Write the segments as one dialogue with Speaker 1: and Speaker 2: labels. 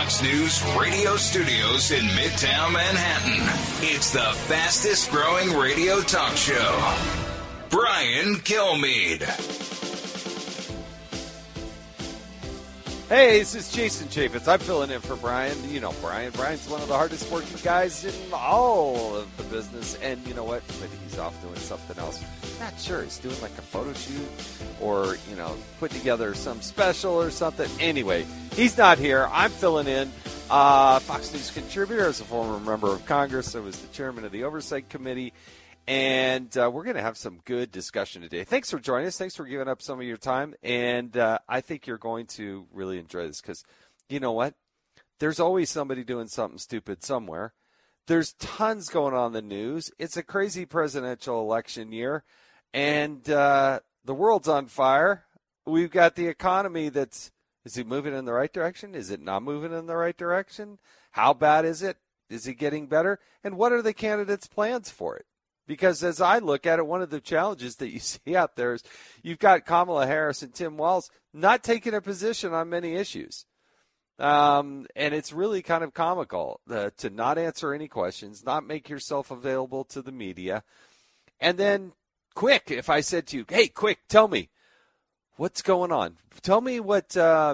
Speaker 1: Fox News radio studios in Midtown Manhattan. It's the fastest growing radio talk show. Brian Kilmeade.
Speaker 2: Hey, this is Jason Chaffetz. I'm filling in for Brian. You know Brian. Brian's one of the hardest working guys in all of the business. And you know what? Maybe he's off doing something else. Not sure. He's doing like a photo shoot or, putting together some special or something. Anyway, he's not here. I'm filling in. Fox News contributor, as a former member of Congress. I was the chairman of the Oversight Committee. And we're going to have some good discussion today. Thanks for joining us. Thanks for giving up some of your time. And I think you're going to really enjoy this because you know what? There's always somebody doing something stupid somewhere. There's tons going on in the news. It's a crazy presidential election year. And the world's on fire. We've got the economy is it moving in the right direction? Is it not moving in the right direction? How bad is it? Is it getting better? And what are the candidates' plans for it? Because as I look at it, one of the challenges that you see out there is you've got Kamala Harris and Tim Walz not taking a position on many issues. And it's really kind of comical to not answer any questions, not make yourself available to the media. And then, quick, if I said to you, hey, quick, tell me, what's going on? Tell me what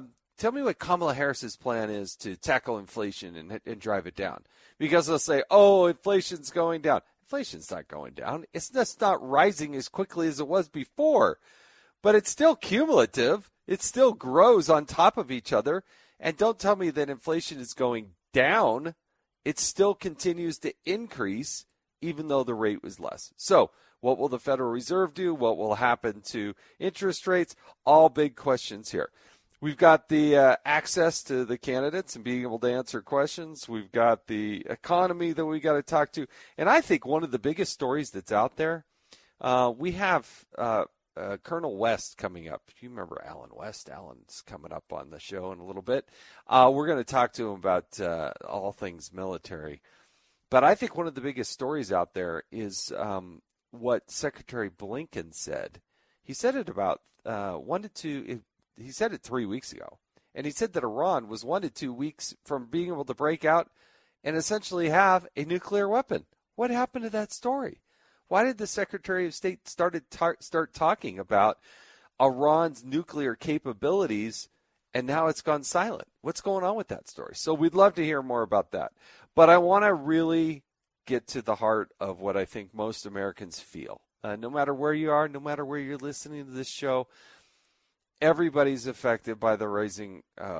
Speaker 2: Kamala Harris's plan is to tackle inflation and drive it down. Because they'll say, oh, inflation's going down. Inflation's not going down. It's just not rising as quickly as it was before. But it's still cumulative. It still grows on top of each other. And don't tell me that inflation is going down. It still continues to increase, even though the rate was less. So what will the Federal Reserve do? What will happen to interest rates? All big questions here. We've got the access to the candidates and being able to answer questions. We've got the economy that we got to talk to. And I think one of the biggest stories that's out there, we have Colonel West coming up. If you remember Alan West, Alan's coming up on the show in a little bit. We're going to talk to him about all things military. But I think one of the biggest stories out there is what Secretary Blinken said. He said it about 1 to 2 He said it 3 weeks ago, and he said that Iran was 1 to 2 weeks from being able to break out and essentially have a nuclear weapon. What happened to that story? Why did the Secretary of State start talking about Iran's nuclear capabilities, and now it's gone silent? What's going on with that story? So we'd love to hear more about that. But I want to really get to the heart of what I think most Americans feel. No matter where you are, no matter where you're listening to this show, everybody's affected by the rising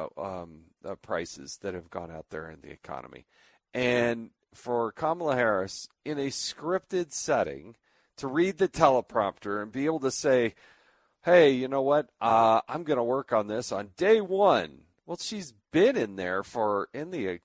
Speaker 2: prices that have gone out there in the economy. And for Kamala Harris, in a scripted setting, to read the teleprompter and be able to say, hey, you know what, I'm going to work on this on day one. Well, she's been in there in the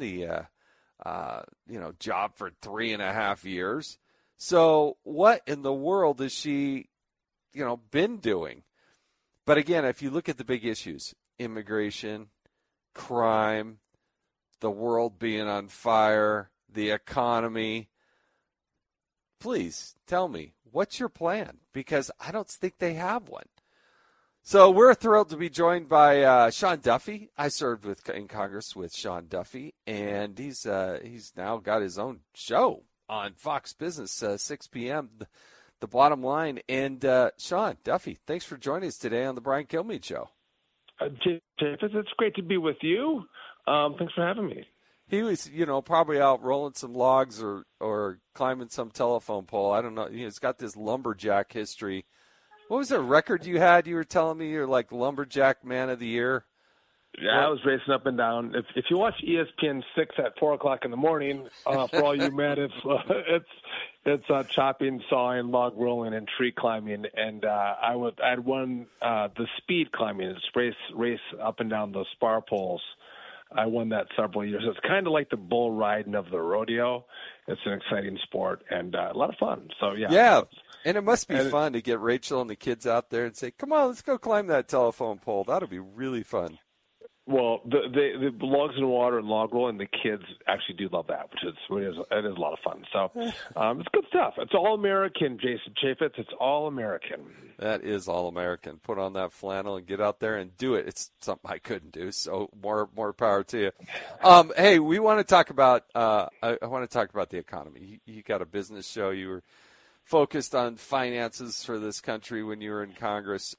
Speaker 2: job for 3.5 years. So what in the world has she, been doing? But again, if you look at the big issues, immigration, crime, the world being on fire, the economy, please tell me, what's your plan? Because I don't think they have one. So we're thrilled to be joined by Sean Duffy. I served in Congress with Sean Duffy, and he's now got his own show on Fox Business, 6 p.m., The Bottom Line. And Sean Duffy, thanks for joining us today on the Brian Kilmeade Show.
Speaker 3: It's great to be with you. Thanks for having me.
Speaker 2: He was, probably out rolling some logs or climbing some telephone pole. I don't know. He's got this lumberjack history. What was the record you had? You were telling me you're like Lumberjack Man of the Year.
Speaker 3: Yeah, I was racing up and down. If you watch ESPN 6 at 4 o'clock in the morning, for all you men, it's chopping, sawing, log rolling, and tree climbing. And I'd won the speed climbing. It's race up and down those spar poles. I won that several years. It's kind of like the bull riding of the rodeo. It's an exciting sport and a lot of fun. So yeah.
Speaker 2: Yeah, and it must be fun to get Rachel and the kids out there and say, "Come on, let's go climb that telephone pole." That'll be really fun.
Speaker 3: Well, the logs in water and log rolling, the kids actually do love that, which is it is a lot of fun. So it's good stuff. It's all American, Jason Chaffetz. It's all American.
Speaker 2: That is all American. Put on that flannel and get out there and do it. It's something I couldn't do. So more power to you. Hey, we want to talk about. I want to talk about the economy. You got a business show. You were focused on finances for this country when you were in Congress.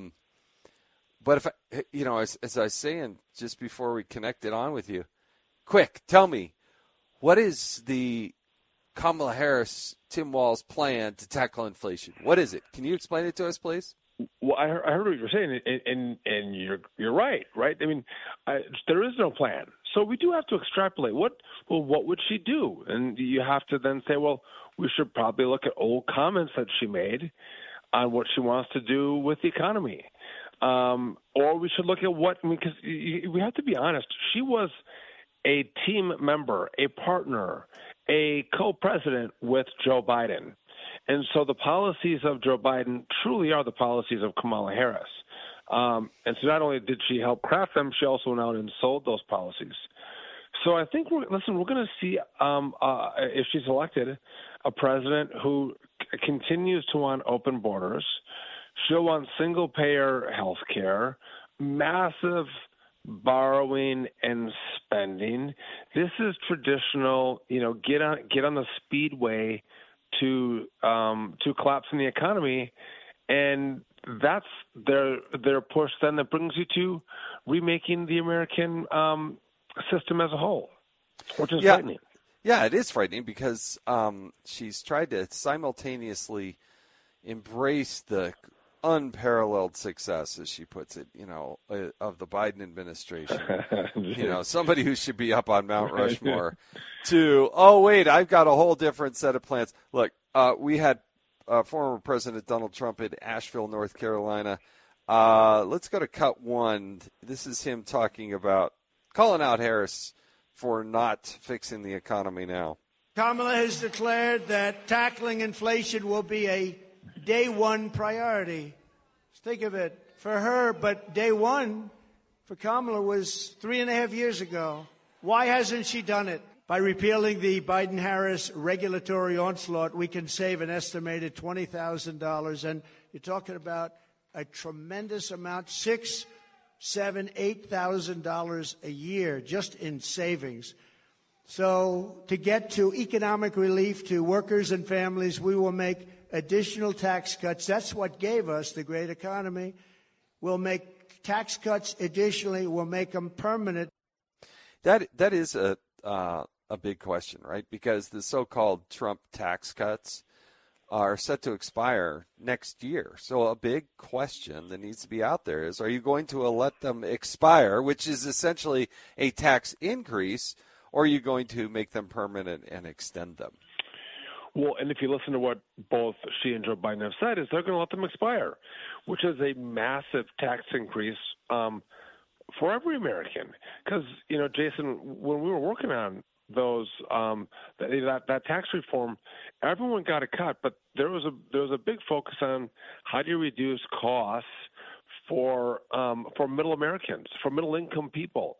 Speaker 2: But if as I was saying just before we connected on with you, quick, tell me, what is the Kamala Harris, Tim Walz plan to tackle inflation? What is it? Can you explain it to us, please?
Speaker 3: Well, I heard what you're saying, and you're right. I mean, there is no plan, so we do have to extrapolate. What would she do? And you have to then say, well, we should probably look at old comments that she made on what she wants to do with the economy. Or we should look at because we have to be honest. She was a team member, a partner, a co-president with Joe Biden. And so the policies of Joe Biden truly are the policies of Kamala Harris. And so not only did she help craft them, she also went out and sold those policies. So I think we're going to see, if she's elected, a president who continues to want open borders. She'll want single-payer health care, massive borrowing and spending. This is traditional, get on the speedway to collapsing the economy, and that's their push. Then that brings you to remaking the American system as a whole, which is frightening.
Speaker 2: Yeah, it is frightening because she's tried to simultaneously embrace the unparalleled success, as she puts it, of the Biden administration. Somebody who should be up on Mount Rushmore to, I've got a whole different set of plans. Look, we had former President Donald Trump in Asheville, North Carolina. Let's go to cut one. This is him talking about calling out Harris for not fixing the economy now.
Speaker 4: Kamala has declared that tackling inflation will be a day one priority. Think of it for her, but day one for Kamala was 3.5 years ago. Why hasn't she done it? By repealing the Biden-Harris regulatory onslaught, we can save an estimated $20,000. And you're talking about a tremendous amount, $6,000, $7,000, $8,000 a year just in savings. So to get to economic relief to workers and families, we will make additional tax cuts. That's what gave us the great economy. We'll make tax cuts additionally. We'll make them permanent.
Speaker 2: That is a big question, right? Because the so-called Trump tax cuts are set to expire next year. So a big question that needs to be out there is, are you going to let them expire, which is essentially a tax increase, or are you going to make them permanent and extend them?
Speaker 3: Well, and if you listen to what both she and Joe Biden have said, is they're going to let them expire, which is a massive tax increase for every American. Because, Jason, when we were working on those that tax reform, everyone got a cut, but there was a big focus on how do you reduce costs for middle Americans, for middle income people.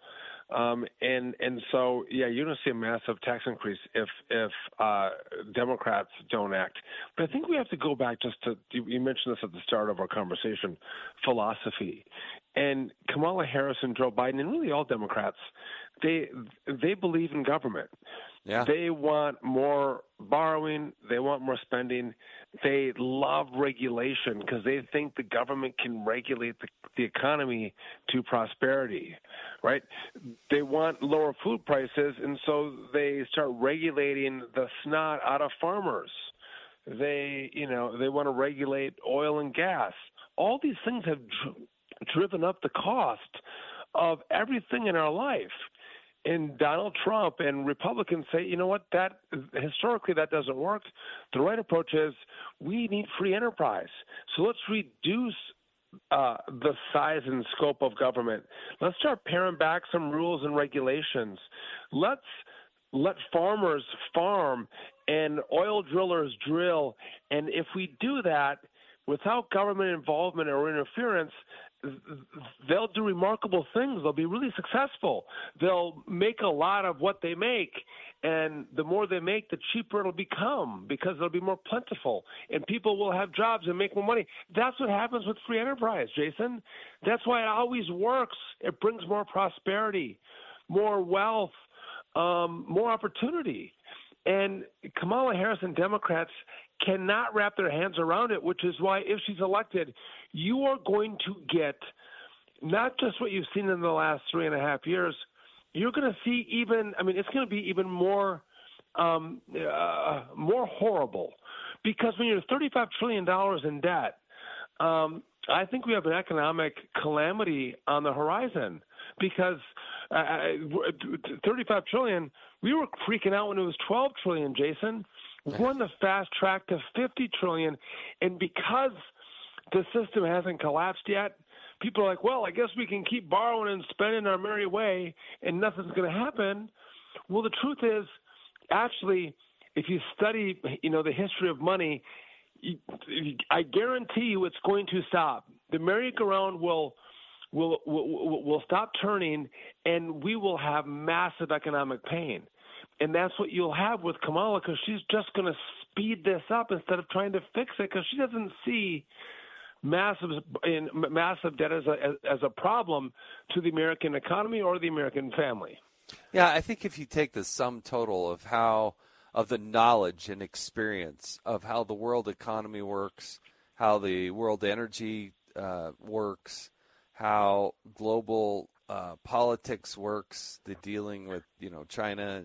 Speaker 3: And so, you're going to see a massive tax increase if Democrats don't act. But I think we have to go back just to, you mentioned this at the start of our conversation, philosophy. And Kamala Harris and Joe Biden, and really all Democrats, they believe in government.
Speaker 2: Yeah.
Speaker 3: They want more borrowing. They want more spending. They love regulation because they think the government can regulate the economy to prosperity, right? They want lower food prices, and so they start regulating the snot out of farmers. They want to regulate oil and gas. All these things have driven up the cost of everything in our life. And Donald Trump and Republicans say, you know what, that historically that doesn't work. The right approach is we need free enterprise. So let's reduce the size and scope of government. Let's start paring back some rules and regulations. Let's let farmers farm and oil drillers drill. And if we do that without government involvement or interference, they'll do remarkable things. They'll be really successful. They'll make a lot of what they make, and the more they make, the cheaper it'll become because it'll be more plentiful, and people will have jobs and make more money. That's what happens with free enterprise, Jason. That's why it always works. It brings more prosperity, more wealth, more opportunity. And Kamala Harris and Democrats cannot wrap their hands around it, which is why if she's elected, you are going to get not just what you've seen in the last 3.5 years, you're going to see it's going to be even more horrible, because when you're $35 trillion in debt, I think we have an economic calamity on the horizon, because 35 trillion, we were freaking out when it was 12 trillion, Jason. We're on the fast track to 50 trillion. And because the system hasn't collapsed yet, people are like, well, I guess we can keep borrowing and spending our merry way and nothing's going to happen. Well, the truth is, actually, if you study, the history of money, I guarantee you it's going to stop. The merry-go-round will stop turning, and we will have massive economic pain. And that's what you'll have with Kamala, because she's just going to speed this up instead of trying to fix it, because she doesn't see massive debt as a problem to the American economy or the American family.
Speaker 2: Yeah, I think if you take the sum total of the knowledge and experience of how the world economy works, how the world energy works, how global politics works, the dealing with China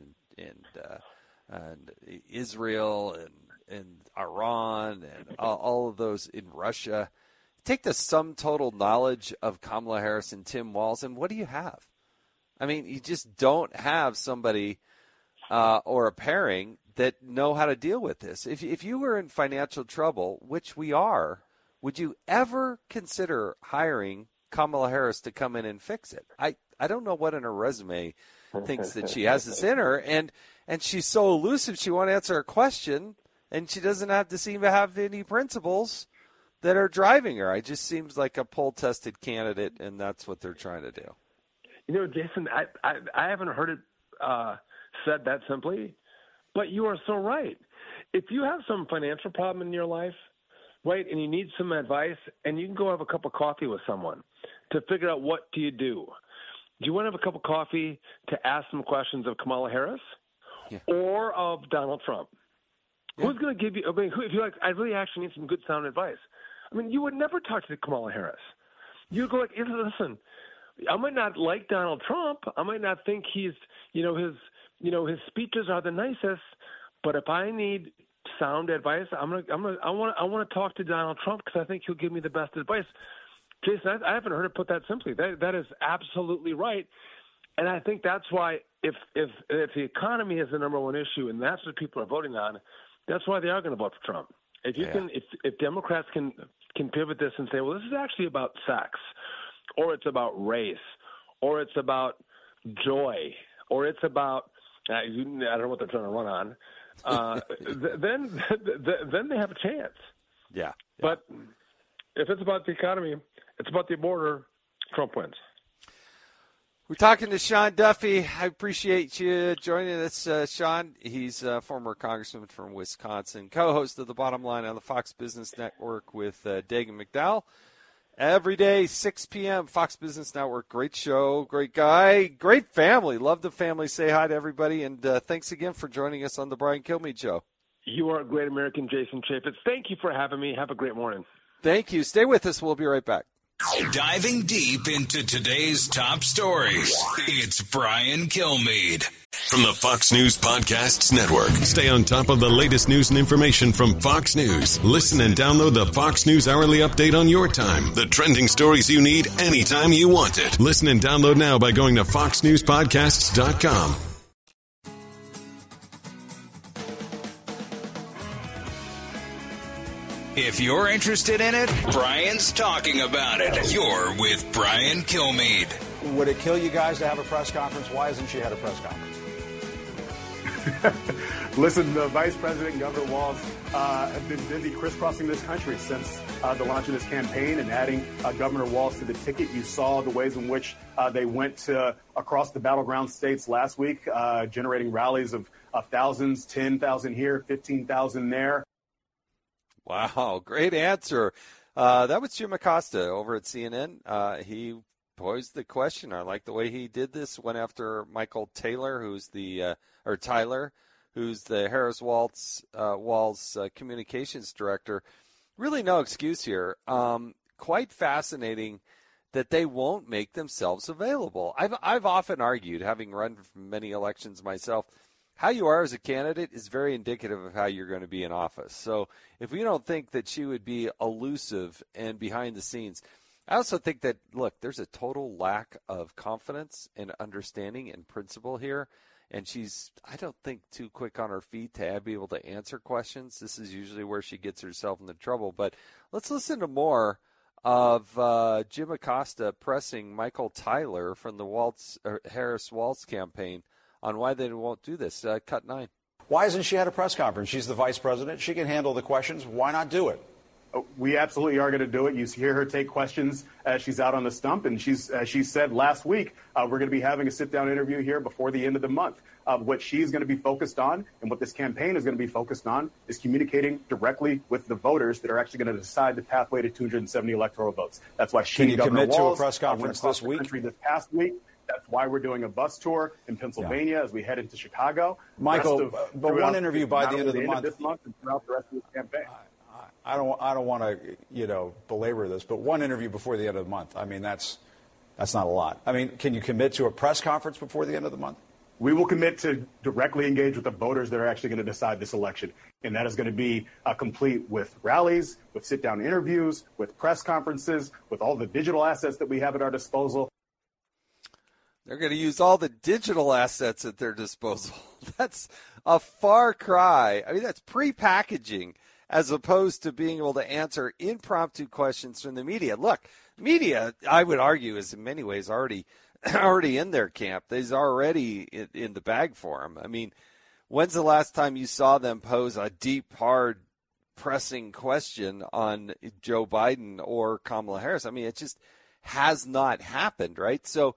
Speaker 2: and Israel and Iran and all of those in Russia. Take the sum total knowledge of Kamala Harris and Tim Walz, and what do you have? I mean, you just don't have somebody or a pairing that know how to deal with this. If you were in financial trouble, which we are, would you ever consider hiring Kamala Harris to come in and fix it? I don't know what in her resume thinks that she has this in her, and she's so elusive. She won't answer a question, and she doesn't seem to have any principles that are driving her. It just seems like a poll-tested candidate, and that's what they're trying to do.
Speaker 3: Jason, I haven't heard it said that simply, but you are so right. If you have some financial problem in your life, right, and you need some advice, and you can go have a cup of coffee with someone to figure out what do you do. Do you want to have a cup of coffee to ask some questions of Kamala Harris or of Donald Trump? Yeah. Who's going to give you – if you're like, I really actually need some good sound advice. You would never talk to Kamala Harris. You go like, listen, I might not like Donald Trump. I might not think he's his speeches are the nicest, but if I need sound advice, I want to talk to Donald Trump because I think he'll give me the best advice. Jason, I haven't heard it put that simply. That is absolutely right, and I think that's why if the economy is the number one issue and that's what people are voting on, that's why they are going to vote for Trump. If Democrats can pivot this and say, well, this is actually about sex, or it's about race, or it's about joy, or it's about I don't know what they're trying to run on. Then they have a chance.
Speaker 2: Yeah.
Speaker 3: But if it's about the economy, it's about the border, Trump wins.
Speaker 2: We're talking to Sean Duffy. I appreciate you joining us, Sean. He's a former congressman from Wisconsin, co-host of The Bottom Line on the Fox Business Network with Dagan McDowell. Every day, 6 p.m., Fox Business Network. Great show, great guy, great family. Love the family. Say hi to everybody, and thanks again for joining us on the Brian Kilmeade Show.
Speaker 3: You are a great American, Jason Chaffetz. Thank you for having me. Have a great morning.
Speaker 2: Thank you. Stay with us. We'll be right back.
Speaker 1: Diving deep into today's top stories, it's Brian Kilmeade.
Speaker 5: From the Fox News Podcasts Network. Stay on top of the latest news and information from Fox News. Listen and download the Fox News Hourly Update on your time. The trending stories you need anytime you want it. Listen and download now by going to foxnewspodcasts.com.
Speaker 1: If you're interested in it, Brian's talking about it. You're with Brian Kilmeade.
Speaker 6: Would it kill you guys to have a press conference? Why hasn't she had a press conference? Listen, the Vice President and Governor Walz have been busy crisscrossing this country since the launch of this campaign and adding Governor Walz to the ticket. You saw the ways in which they went across the battleground states last week, generating rallies of thousands, 10,000 here, 15,000 there.
Speaker 2: Wow, great answer. That was Jim Acosta over at CNN. He posed the question. I like the way he did this. Went after Michael Taylor, who's the Tyler, who's the Harris Walz communications director. Really no excuse here. Quite fascinating that they won't make themselves available. I've often argued, having run for many elections myself, how you are as a candidate is very indicative of how you're going to be in office. So if we don't think that she would be elusive and behind the scenes, I also think that, look, there's a total lack of confidence and understanding and principle here. And she's, I don't think, too quick on her feet to be able to answer questions. This is usually where she gets herself into trouble. But let's listen to more of Jim Acosta pressing Michael Tyler from the Harris Walz campaign on why they won't do this. Cut 9.
Speaker 7: Why hasn't she had a press conference? She's the vice president. She can handle the questions. Why not do it?
Speaker 6: We absolutely are going to do it. You hear her take questions as she's out on the stump, and she said last week, we're going to be having a sit-down interview here before the end of the month. What she's going to be focused on and what this campaign is going to be focused on is communicating directly with the voters that are actually going to decide the pathway to 270 electoral votes. That's why she
Speaker 7: Can you
Speaker 6: Governor
Speaker 7: commit
Speaker 6: Walz
Speaker 7: to a press conference this week?
Speaker 6: This past week. That's why we're doing a bus tour in Pennsylvania as we head into Chicago.
Speaker 7: Michael, but one interview by the end of the month.
Speaker 6: This month and throughout the rest of this campaign.
Speaker 7: I don't want to, belabor this, but one interview before the end of the month. I mean, that's not a lot. I mean, can you commit to a press conference before the end of the month?
Speaker 6: We will commit to directly engage with the voters that are actually going to decide this election. And that is going to be complete with rallies, with sit-down interviews, with press conferences, with all the digital assets that we have at our disposal.
Speaker 2: They're going to use all the digital assets at their disposal. That's a far cry. I mean, that's pre-packaging as opposed to being able to answer impromptu questions from the media. Look, media, I would argue, is in many ways already in their camp. They're already in the bag for them. I mean, when's the last time you saw them pose a deep, hard, pressing question on Joe Biden or Kamala Harris? I mean, it just has not happened, right? So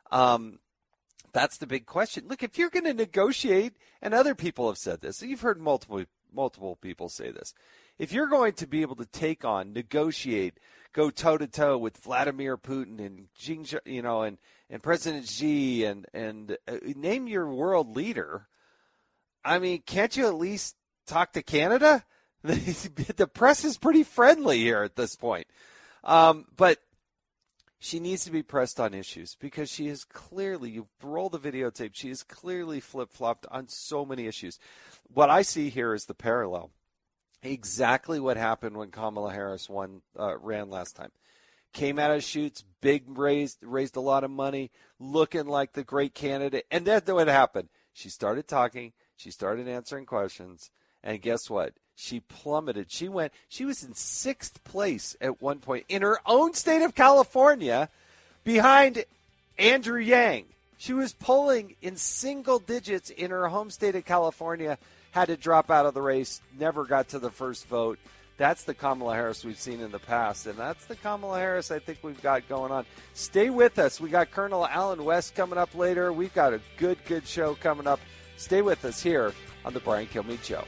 Speaker 2: that's the big question. Look, if you're going to negotiate, and other people have said this, you've heard multiple people say this. If you're going to be able to negotiate, go toe-to-toe with Vladimir Putin and and President Xi and name your world leader, I mean, can't you at least talk to Canada? The press is pretty friendly here at this point. But she needs to be pressed on issues because she is clearly, you roll the videotape, she is clearly flip-flopped on so many issues. What I see here is the parallel. Exactly what happened when Kamala Harris ran last time. Came out of shoots, raised a lot of money, looking like the great candidate. And that's what happened. She started talking, she started answering questions, and guess what? She plummeted. She was in 6th place at one point in her own state of California behind Andrew Yang. She was polling in single digits in her home state of California, had to drop out of the race, never got to the first vote. That's the Kamala Harris we've seen in the past, and that's the Kamala Harris I think we've got going on. Stay with us. We got Colonel Alan West coming up later. We've got a good show coming up. Stay with us here on the Brian Kilmeade Show.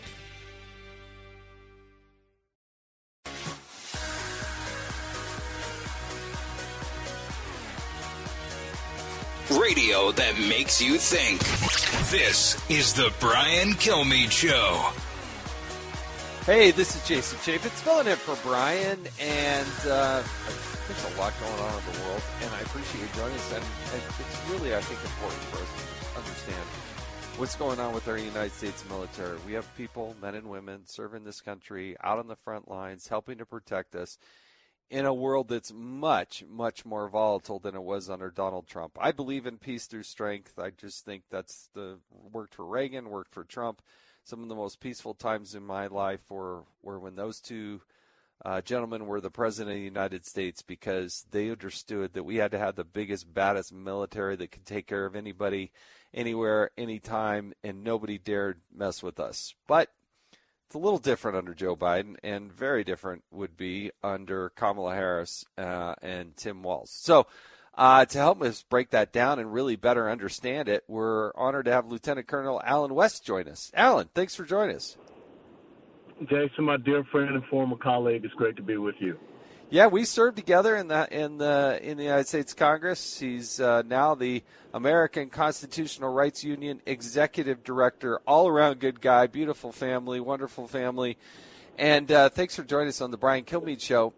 Speaker 1: Radio that makes you think. This is the Brian Kilmeade Show.
Speaker 2: Hey, this is Jason Chaffetz filling in for Brian, and there's a lot going on in the world, and I appreciate you joining us. And it's really, I think, important for us to understand what's going on with our United States military. We have people, men and women, serving this country out on the front lines, helping to protect us in a world that's much, much more volatile than it was under Donald Trump. I believe in peace through strength. I just think that's worked for Reagan, worked for Trump. Some of the most peaceful times in my life were when those two gentlemen were the president of the United States because they understood that we had to have the biggest, baddest military that could take care of anybody, anywhere, anytime, and nobody dared mess with us. But it's a little different under Joe Biden, and very different would be under Kamala Harris and Tim Walz. So to help us break that down and really better understand it, we're honored to have Lieutenant Colonel Allen West join us. Allen, thanks for joining us.
Speaker 8: Jason, my dear friend and former colleague, it's great to be with you.
Speaker 2: Yeah, we served together in the United States Congress. He's now the American Constitutional Rights Union Executive Director. All around good guy, beautiful family, wonderful family, and thanks for joining us on the Brian Kilmeade Show.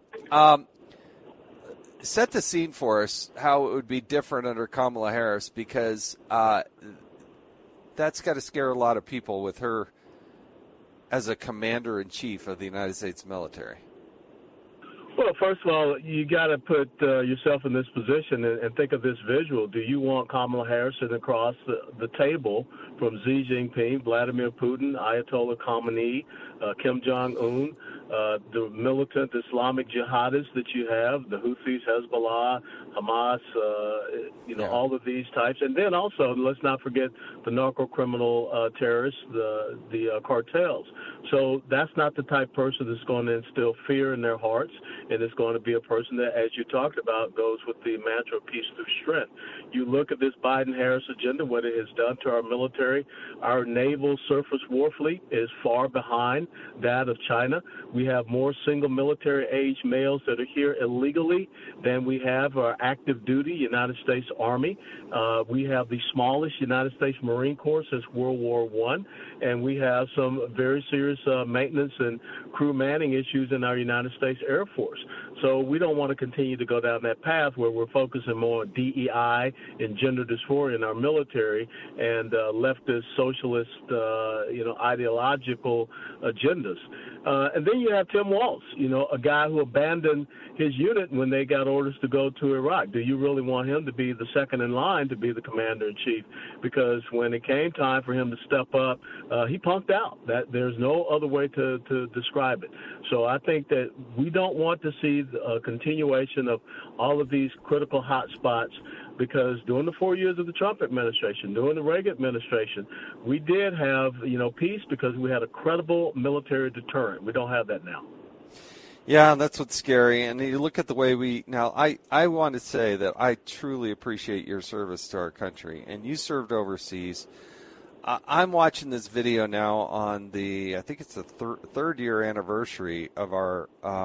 Speaker 2: Set the scene for us how it would be different under Kamala Harris, because that's got to scare a lot of people with her as a commander-in-chief of the United States military.
Speaker 8: Well, first of all, you got to put yourself in this position and think of this visual. Do you want Kamala Harris sitting across the table from Xi Jinping, Vladimir Putin, Ayatollah Khamenei, Kim Jong-un, the militant Islamic jihadists that you have, the Houthis, Hezbollah, Hamas, all of these types. And then also, let's not forget the narco-criminal terrorists, the cartels. So that's not the type of person that's going to instill fear in their hearts, and it's going to be a person that, as you talked about, goes with the mantra of peace through strength. You look at this Biden-Harris agenda, what it has done to our military. Our naval surface war fleet is far behind that of China. We have more single military age males that are here illegally than we have our active duty United States Army. We have the smallest United States Marine Corps since World War I, and we have some very serious maintenance and crew manning issues in our United States Air Force. So we don't want to continue to go down that path where we're focusing more on DEI and gender dysphoria in our military and leftist, socialist, ideological agendas. And then you have Tim Walz, a guy who abandoned his unit when they got orders to go to Iraq. Do you really want him to be the second in line to be the commander-in-chief? Because when it came time for him to step up, he punked out. There's no other way to describe it. So I think that we don't want to see a continuation of all of these critical hot spots, because during the 4 years of the Trump administration, during the Reagan administration, we did have, peace because we had a credible military deterrent. We don't have that now.
Speaker 2: Yeah, that's what's scary. And you look at the way I want to say that I truly appreciate your service to our country. And you served overseas. I'm watching this video now on I think it's the third year anniversary of our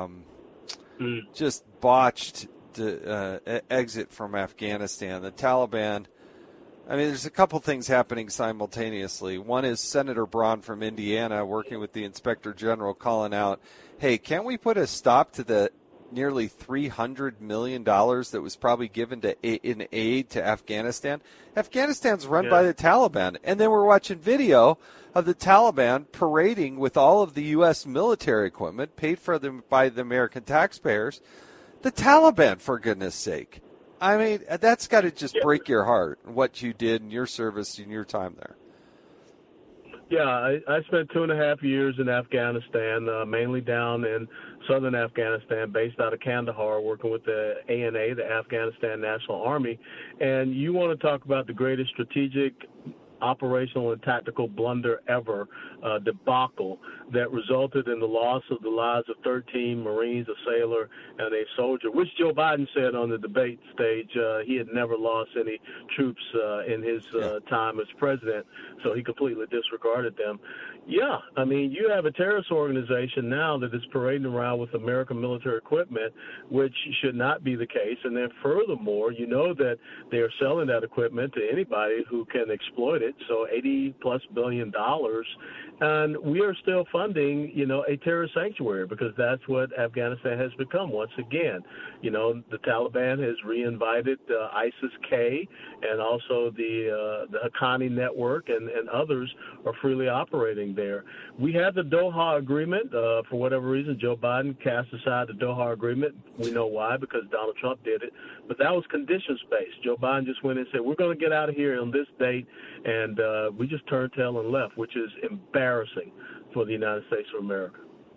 Speaker 2: just botched exit from Afghanistan. The Taliban, there's a couple things happening simultaneously. One is Senator Braun from Indiana working with the Inspector General calling out, hey, can't we put a stop to the nearly $300 million that was probably given in aid to Afghanistan? Afghanistan's run by the Taliban. And then we're watching video of the Taliban parading with all of the U.S. military equipment paid for them by the American taxpayers. The Taliban, for goodness sake. That's got to just break your heart, what you did in your service in your time there.
Speaker 8: Yeah, I spent 2.5 years in Afghanistan, mainly down in southern Afghanistan, based out of Kandahar, working with the ANA, the Afghanistan National Army. And you want to talk about the greatest strategic, operational, and tactical blunder ever, debacle that resulted in the loss of the lives of 13 Marines, a sailor, and a soldier, which Joe Biden said on the debate stage he had never lost any troops in his time as president, so he completely disregarded them. Yeah, you have a terrorist organization now that is parading around with American military equipment, which should not be the case. And then furthermore, you know that they are selling that equipment to anybody who can exploit it, so $80+ billion. And we are still funding, a terrorist sanctuary, because that's what Afghanistan has become once again. The Taliban has reinvited ISIS-K, and also the Haqqani network and others are freely operating there. We had the Doha Agreement. For whatever reason, Joe Biden cast aside the Doha Agreement. We know why, because Donald Trump did it. But that was conditions-based. Joe Biden just went and said, we're going to get out of here on this date, and we just turned tail and left, which is embarrassing for the United States of America.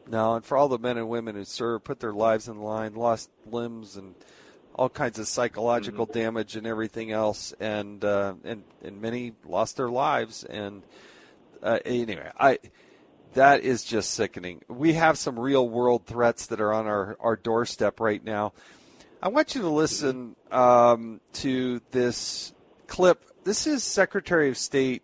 Speaker 2: No, and for all the men and women who served, put their lives in the line, lost limbs and all kinds of psychological damage and everything else, and many lost their lives. And anyway, that is just sickening. We have some real world threats that are on our doorstep right now. I want you to listen to this clip. This is Secretary of State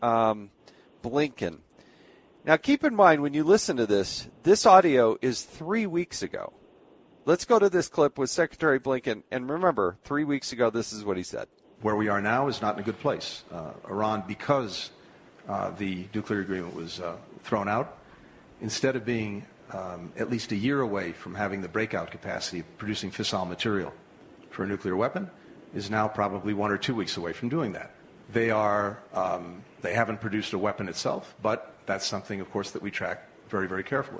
Speaker 2: Blinken. Now, keep in mind, when you listen to this audio is 3 weeks ago. Let's go to this clip with Secretary Blinken. And remember, 3 weeks ago, this is what he said.
Speaker 9: Where we are now is not in a good place. Iran, because the nuclear agreement was thrown out, instead of being at least a year away from having the breakout capacity of producing fissile material for a nuclear weapon, is now probably 1 or 2 weeks away from doing that. They haven't produced a weapon itself, but that's something, of course, that we track very, very carefully.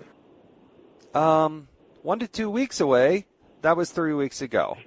Speaker 2: 1 to 2 weeks away. That was 3 weeks ago.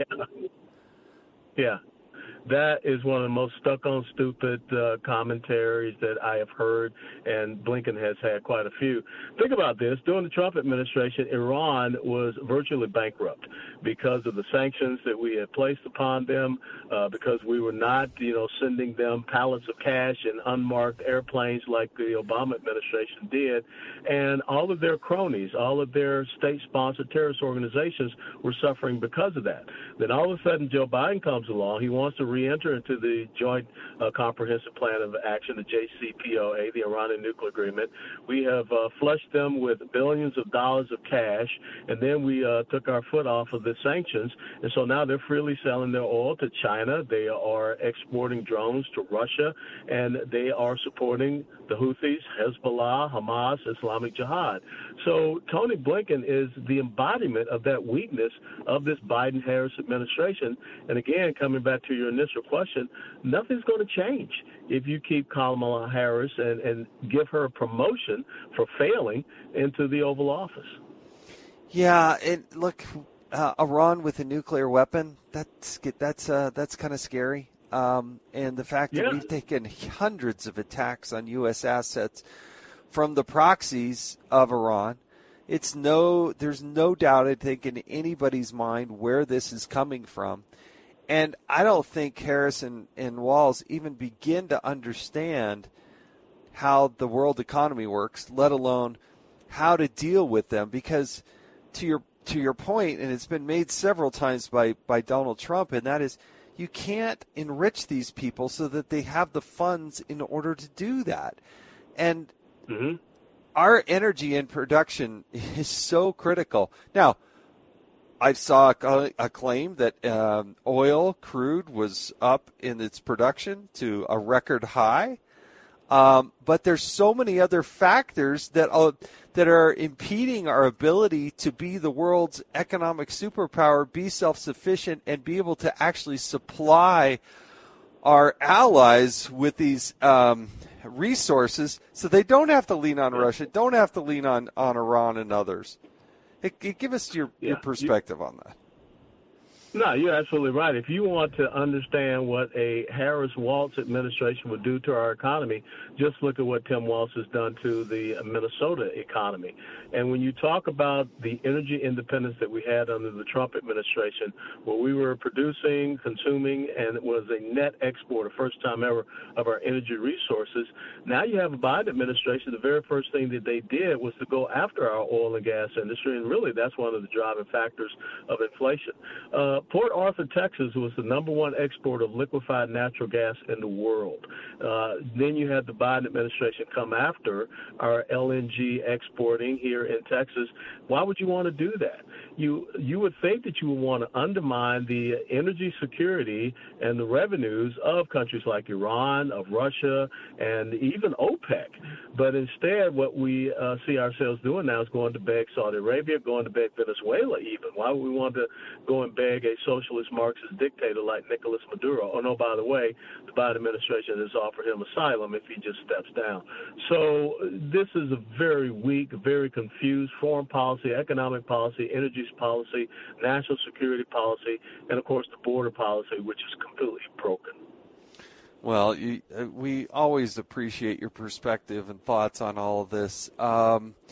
Speaker 8: Yeah. That is one of the most stuck-on-stupid commentaries that I have heard, and Blinken has had quite a few. Think about this. During the Trump administration, Iran was virtually bankrupt because of the sanctions that we had placed upon them, because we were not, sending them pallets of cash in unmarked airplanes like the Obama administration did. And all of their cronies, all of their state-sponsored terrorist organizations were suffering because of that. Then all of a sudden, Joe Biden comes along. He wants to re-enter into the Joint Comprehensive Plan of Action, the JCPOA, the Iranian nuclear agreement. We have flushed them with billions of dollars of cash, and then we took our foot off of the sanctions, and so now they're freely selling their oil to China. They are exporting drones to Russia, and they are supporting the Houthis, Hezbollah, Hamas, Islamic Jihad. So Tony Blinken is the embodiment of that weakness of this Biden-Harris administration. And again, coming back to your initial question, nothing's going to change if you keep Kamala Harris and give her a promotion for failing into the Oval Office.
Speaker 2: Yeah, and look, Iran with a nuclear weapon, that's kind of scary. And the fact that we've taken hundreds of attacks on U.S. assets from the proxies of Iran, there's no doubt, I think, in anybody's mind where this is coming from. And I don't think Harris and Walz even begin to understand how the world economy works, let alone how to deal with them. Because to your point, and it's been made several times by Donald Trump, and that is, you can't enrich these people so that they have the funds in order to do that. And our energy and production is so critical. Now, I saw a claim that oil, crude, was up in its production to a record high. But there's so many other factors that are impeding our ability to be the world's economic superpower, be self-sufficient, and be able to actually supply our allies with these resources so they don't have to lean on Russia, don't have to lean on Iran and others. Give us your perspective on that.
Speaker 8: No, you're absolutely right. If you want to understand what a Harris-Walz administration would do to our economy, just look at what Tim Walz has done to the Minnesota economy. And when you talk about the energy independence that we had under the Trump administration, where we were producing, consuming, and it was a net exporter, first time ever, of our energy resources, now you have a Biden administration. The very first thing that they did was to go after our oil and gas industry, and really that's one of the driving factors of inflation. Port Arthur, Texas was the number one exporter of liquefied natural gas in the world. Then you had the Biden administration come after our LNG exporting here in Texas. Why would you want to do that? You would think that you would want to undermine the energy security and the revenues of countries like Iran, of Russia, and even OPEC. But instead, what we see ourselves doing now is going to beg Saudi Arabia, going to beg Venezuela even. Why would we want to go and beg a socialist Marxist dictator like Nicolas Maduro? Oh, no, by the way, the Biden administration has offered him asylum if he just steps down. So this is a very weak, very confused foreign policy, economic policy, energy policy, national security policy, and, of course, the border policy, which is completely broken.
Speaker 2: Well, we always appreciate your perspective and thoughts on all of this.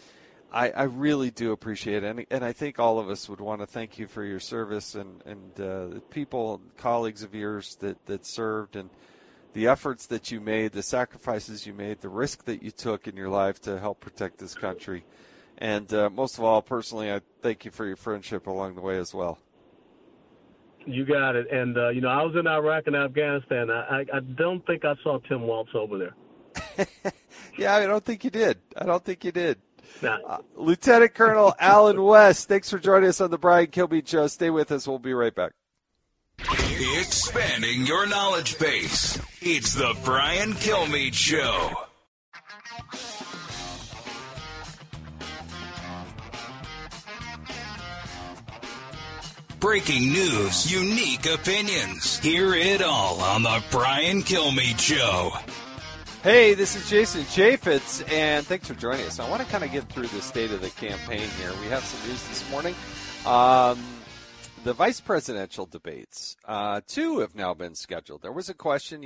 Speaker 2: I really do appreciate it, and I think all of us would want to thank you for your service and the people, colleagues of yours that served, and the efforts that you made, the sacrifices you made, the risk that you took in your life to help protect this country. And most of all, personally, I thank you for your friendship along the way as well.
Speaker 8: You got it. And, I was in Iraq and Afghanistan. I don't think I saw Tim Walz over there.
Speaker 2: Yeah, I don't think you did.
Speaker 8: Nah.
Speaker 2: Lieutenant Colonel Alan West, thanks for joining us on the Brian Kilmeade Show. Stay with us. We'll be right back.
Speaker 1: Expanding your knowledge base. It's the Brian Kilmeade Show. Breaking news, unique opinions. Hear it all on the Brian Kilmeade Show.
Speaker 2: Hey, this is Jason Chaffetz, and thanks for joining us. I want to kind of get through the state of the campaign here. We have some news this morning. The vice presidential debates, 2 have now been scheduled. There was a question,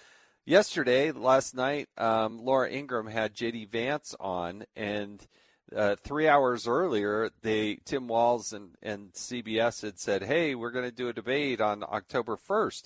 Speaker 2: last night, Laura Ingraham had J.D. Vance on, and 3 hours earlier, Tim Walz and CBS had said, hey, we're going to do a debate on October 1st.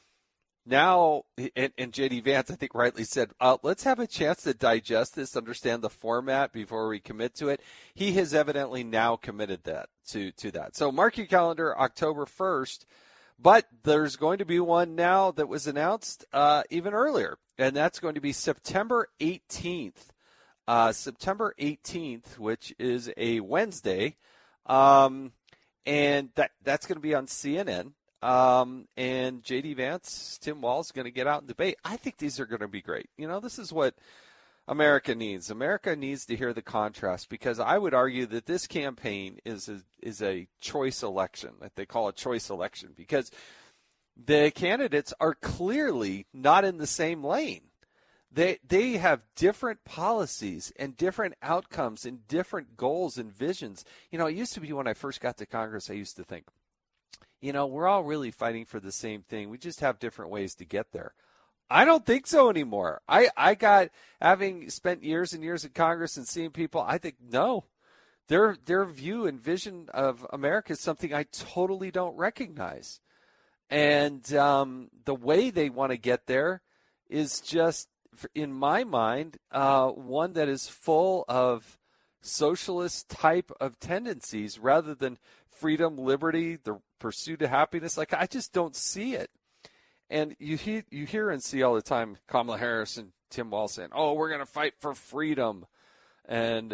Speaker 2: Now, and J.D. Vance, I think, rightly said, let's have a chance to digest this, understand the format before we commit to it. He has evidently now committed that to that. So mark your calendar, October 1st. But there's going to be one now that was announced even earlier, and that's going to be September 18th. September 18th, which is a Wednesday, and that's going to be on CNN. And J.D. Vance, Tim Walz is going to get out and debate. I think these are going to be great. This is what America needs. America needs to hear the contrast, because I would argue that this campaign is a choice election, that they call a choice election, because the candidates are clearly not in the same lane. They have different policies and different outcomes and different goals and visions. It used to be when I first got to Congress, I used to think, we're all really fighting for the same thing. We just have different ways to get there. I don't think so anymore. I got, having spent years and years in Congress and seeing people, I think, no, their view and vision of America is something I totally don't recognize. And the way they want to get there is just, in my mind, one that is full of socialist type of tendencies rather than freedom, liberty, the pursuit of happiness. Like, I just don't see it. And you hear and see all the time Kamala Harris and Tim Walz saying, oh, we're going to fight for freedom. And,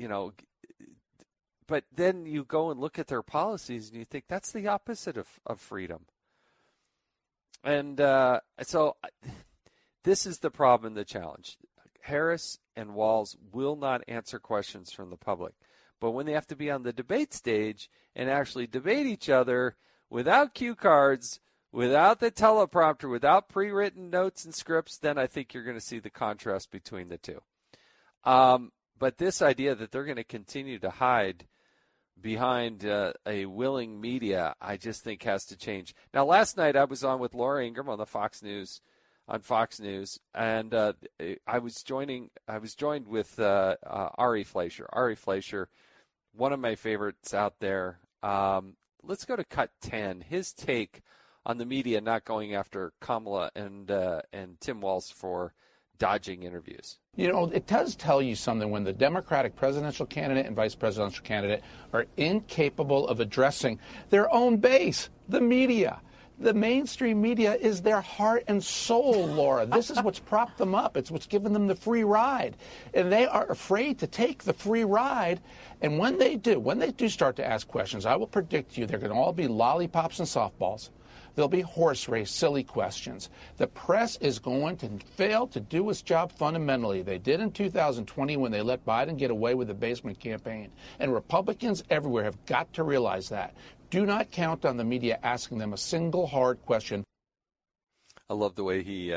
Speaker 2: but then you go and look at their policies and you think that's the opposite of freedom. And so this is the problem and the challenge. Harris and Walz will not answer questions from the public. But when they have to be on the debate stage and actually debate each other without cue cards, without the teleprompter, without pre-written notes and scripts, then I think you're going to see the contrast between the two. But this idea that they're going to continue to hide behind a willing media, I just think has to change. Now, last night I was on with Laura Ingraham on Fox News, and I was joined with Ari Fleischer. Ari Fleischer, one of my favorites out there. Let's go to cut 10. His take on the media not going after Kamala and Tim Walz for dodging interviews.
Speaker 10: It does tell you something when the Democratic presidential candidate and vice presidential candidate are incapable of addressing their own base, the media. The mainstream media is their heart and soul, Laura. This is what's propped them up. It's what's given them the free ride. And they are afraid to take the free ride. And when they do start to ask questions, I will predict to you they're going to all be lollipops and softballs. There'll be horse race, silly questions. The press is going to fail to do its job fundamentally. They did in 2020 when they let Biden get away with the basement campaign. And Republicans everywhere have got to realize that. Do not count on the media asking them a single hard question.
Speaker 2: I love the way he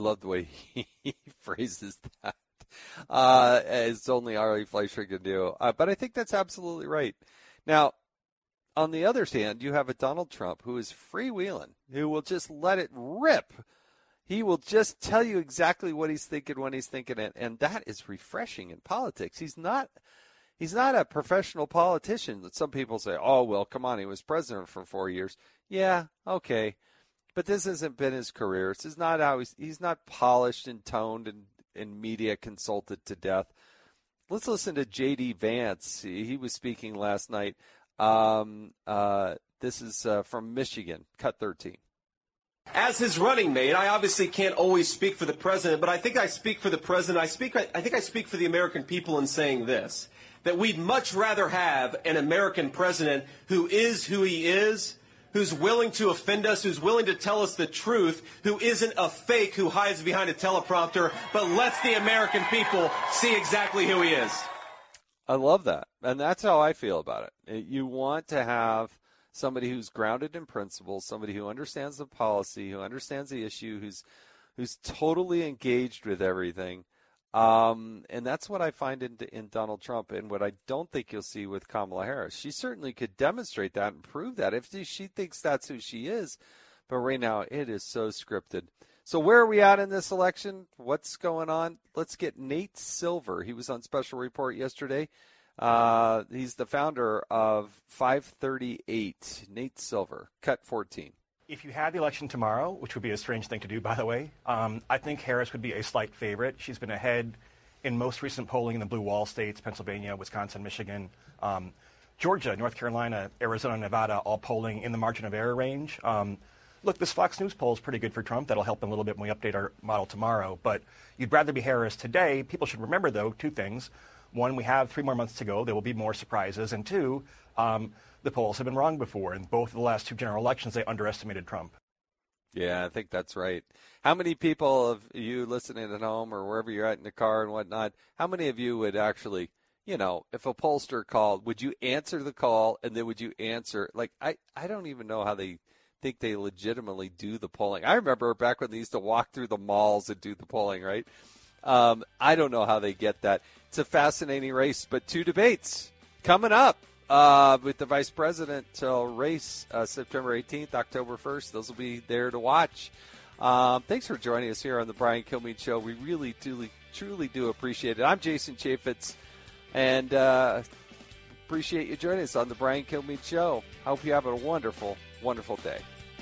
Speaker 2: phrases that. As only Ari Fleischer can do. But I think that's absolutely right. Now, on the other hand, you have a Donald Trump who is freewheeling, who will just let it rip. He will just tell you exactly what he's thinking when he's thinking it, and that is refreshing in politics. He's not He's not a professional politician. That some people say, oh, well, come on, he was president for 4 years. Yeah, okay. But this hasn't been his career. This is not how he's not polished and toned and media consulted to death. Let's listen to J.D. Vance. He was speaking last night. This is from Michigan, cut 13.
Speaker 11: As his running mate, I obviously can't always speak for the president, but I think I speak for the president. I think I speak for the American people in saying this, that we'd much rather have an American president who is who he is, who's willing to offend us, who's willing to tell us the truth, who isn't a fake who hides behind a teleprompter, but lets the American people see exactly who he is.
Speaker 2: I love that. And that's how I feel about it. You want to have somebody who's grounded in principles, somebody who understands the policy, who understands the issue, who's totally engaged with everything. And that's what I find in Donald Trump, and what I don't think you'll see with Kamala Harris. She certainly could demonstrate that and prove that if she thinks that's who she is. But right now, it is so scripted. So where are we at in this election? What's going on? Let's get Nate Silver. He was on Special Report yesterday. He's the founder of 538. Nate Silver, cut 14.
Speaker 12: If you had the election tomorrow, which would be a strange thing to do, by the way, I think Harris would be a slight favorite. She's been ahead in most recent polling in the blue wall states, Pennsylvania, Wisconsin, Michigan, Georgia, North Carolina, Arizona, Nevada, all polling in the margin of error range. Look, this Fox News poll is pretty good for Trump. That'll help him a little bit when we update our model tomorrow. But you'd rather be Harris today. People should remember, though, two things. One, we have 3 more months to go. There will be more surprises. And two, the polls have been wrong before. In both of the last 2 general elections, they underestimated Trump.
Speaker 2: Yeah, I think that's right. How many people of you listening at home or wherever you're at in the car and whatnot, how many of you would actually, if a pollster called, would you answer the call, and then would you answer? Like, I don't even know how they think they legitimately do the polling. I remember back when they used to walk through the malls and do the polling, right? I don't know how they get that. It's a fascinating race, but 2 debates coming up with the vice presidential race, September 18th, October 1st. Those will be there to watch. Thanks for joining us here on the Brian Kilmeade Show. We really, truly do appreciate it. I'm Jason Chaffetz, and appreciate you joining us on the Brian Kilmeade Show. I hope you have a wonderful, wonderful day.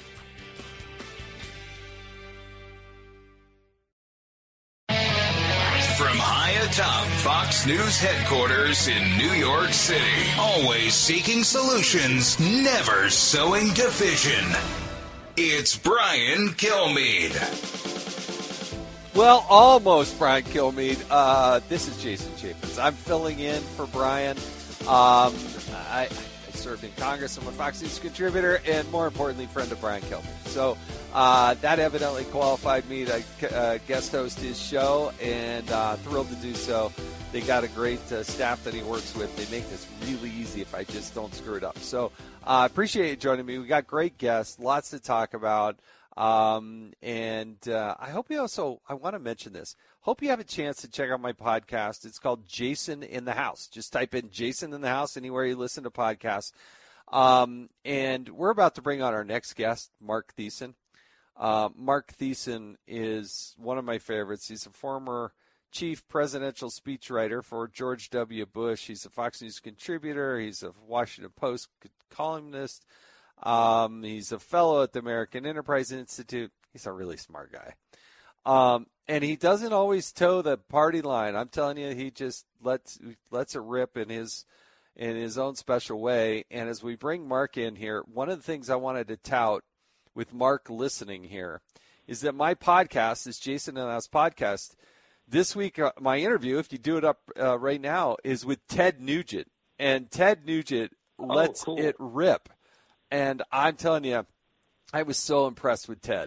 Speaker 1: From high atop Fox News headquarters in New York City, always seeking solutions, never sowing division. It's Brian Kilmeade.
Speaker 2: Well, almost Brian Kilmeade. This is Jason Chaffetz. I'm filling in for Brian. I served in Congress. I'm a Fox News contributor and, more importantly, friend of Brian Kilmeade. So that evidently qualified me to guest host his show, and thrilled to do so. They got a great staff that he works with. They make this really easy if I just don't screw it up. So I appreciate you joining me. We got great guests, lots to talk about. And I hope you also, I want to mention this, hope you have a chance to check out my podcast. It's called Jason in the House. Just type in Jason in the House anywhere you listen to podcasts. And we're about to bring on our next guest, Mark Thiessen. Mark Thiessen is one of my favorites. He's a former chief presidential speechwriter for George W. Bush. He's a Fox News contributor. He's a Washington Post columnist. He's a fellow at the American Enterprise Institute. He's a really smart guy. And he doesn't always toe the party line. I'm telling you, he just lets it rip in his own special way. And as we bring Mark in here, one of the things I wanted to tout with Mark listening here is that my podcast is Jason and Us Podcast. This week, my interview, if you do it up right now, is with Ted Nugent. And Ted Nugent lets it rip. And I'm telling you, I was so impressed with Ted.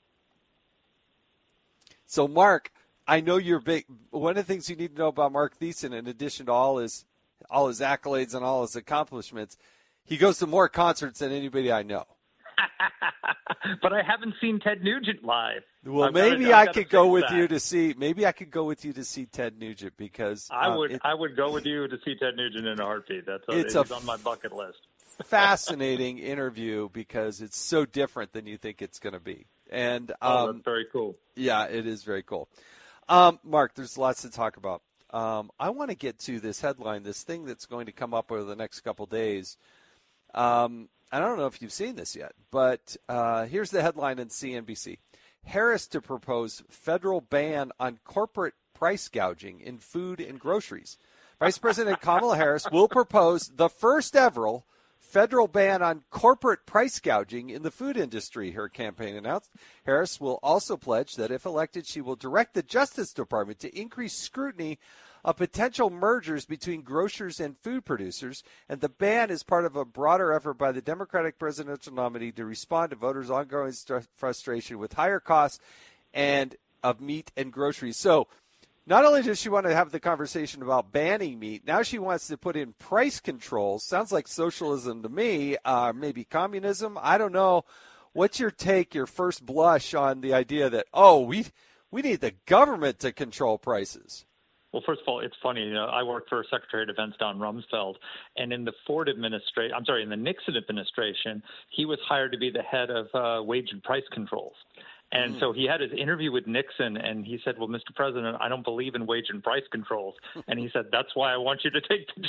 Speaker 2: So, Mark, I know you're big. One of the things you need to know about Mark Thiessen, in addition to all his accolades and all his accomplishments, he goes to more concerts than anybody I know.
Speaker 13: But I haven't seen Ted Nugent live.
Speaker 2: Well, maybe I could go with you to see. Maybe I could go with you to see Ted Nugent, because
Speaker 13: I would go with you to see Ted Nugent in a heartbeat. It's on my bucket list.
Speaker 2: Fascinating interview, because it's so different than you think it's going to be. And
Speaker 13: that's very cool.
Speaker 2: Yeah, it is very cool. Mark, there's lots to talk about. I want to get to this headline, this thing that's going to come up over the next couple days. I don't know if you've seen this yet, but here's the headline in CNBC. Harris to propose federal ban on corporate price gouging in food and groceries. Vice President Kamala Harris will propose the first ever federal ban on corporate price gouging in the food industry, her campaign announced. Harris will also pledge that if elected, she will direct the Justice Department to increase scrutiny of potential mergers between grocers and food producers. And the ban is part of a broader effort by the Democratic presidential nominee to respond to voters' ongoing frustration with higher costs and of meat and groceries. So not only does she want to have the conversation about banning meat, now she wants to put in price controls. Sounds like socialism to me, maybe communism. I don't know. What's your take, your first blush on the idea that, we need the government to control prices?
Speaker 13: Well, first of all, it's funny. I worked for Secretary of Defense Don Rumsfeld, and in the in the Nixon administration, he was hired to be the head of wage and price controls. And so he had his interview with Nixon, and he said, well, Mr. President, I don't believe in wage and price controls. And he said, that's why I want you to take the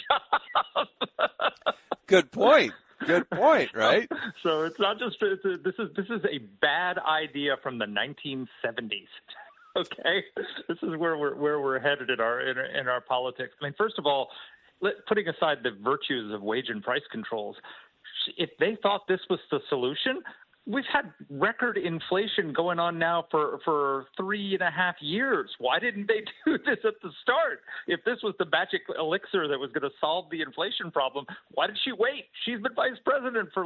Speaker 13: job.
Speaker 2: Good point. Good point, right?
Speaker 13: So it's not just this is a bad idea from the 1970s. Okay, this is where we're headed in our politics. I mean, first of all, putting aside the virtues of wage and price controls, if they thought this was the solution, we've had record inflation going on now for 3.5 years. Why didn't they do this at the start? If this was the magic elixir that was going to solve the inflation problem, why did she wait? She's been vice president for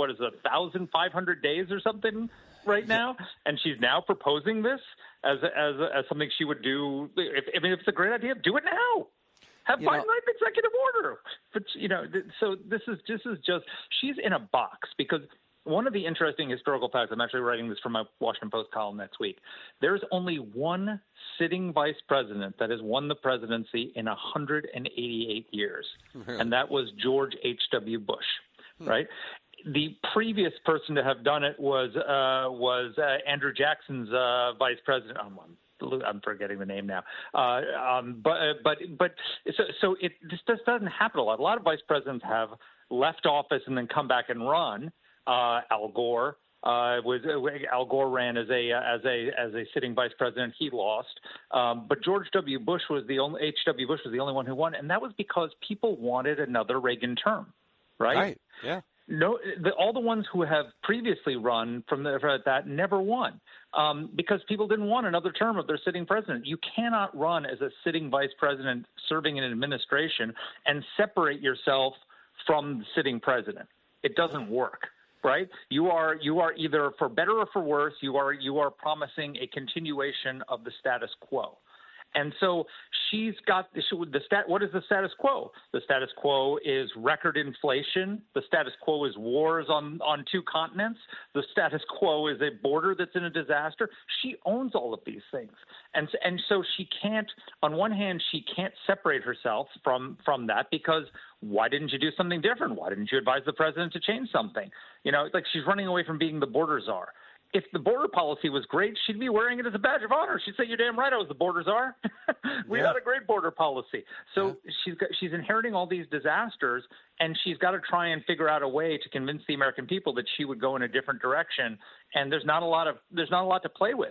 Speaker 13: 1,500 days or something right now, and she's now proposing this as something she would do. If it's a great idea, do it now. Have Biden write an executive order. But so this is just she's in a box because. One of the interesting historical facts, I'm actually writing this for my Washington Post column next week, there's only one sitting vice president that has won the presidency in 188 years, and that was George H.W. Bush, right? The previous person to have done it was Andrew Jackson's vice president. I'm forgetting the name now. This just doesn't happen a lot. A lot of vice presidents have left office and then come back and run. Al Gore ran as a sitting vice president. He lost, but George W. Bush was the only one who won, and that was because people wanted another Reagan term, right?
Speaker 2: Right. Yeah.
Speaker 13: No, all the ones who have previously run from that never won because people didn't want another term of their sitting president. You cannot run as a sitting vice president serving in an administration and separate yourself from the sitting president. It doesn't work. Right? You are either for better or for worse. You are promising a continuation of the status quo, and so she's got what is the status quo? The status quo is record inflation. The status quo is wars on two continents. The status quo is a border that's in a disaster. She owns all of these things, and so she can't. On one hand, she can't separate herself from that because. Why didn't you do something different? Why didn't you advise the president to change something? It's like she's running away from being the border czar. If the border policy was great, she'd be wearing it as a badge of honor. She'd say, "You're damn right, I was the border czar." We had a great border policy. So she's inheriting all these disasters, and she's got to try and figure out a way to convince the American people that she would go in a different direction. And there's not a lot to play with.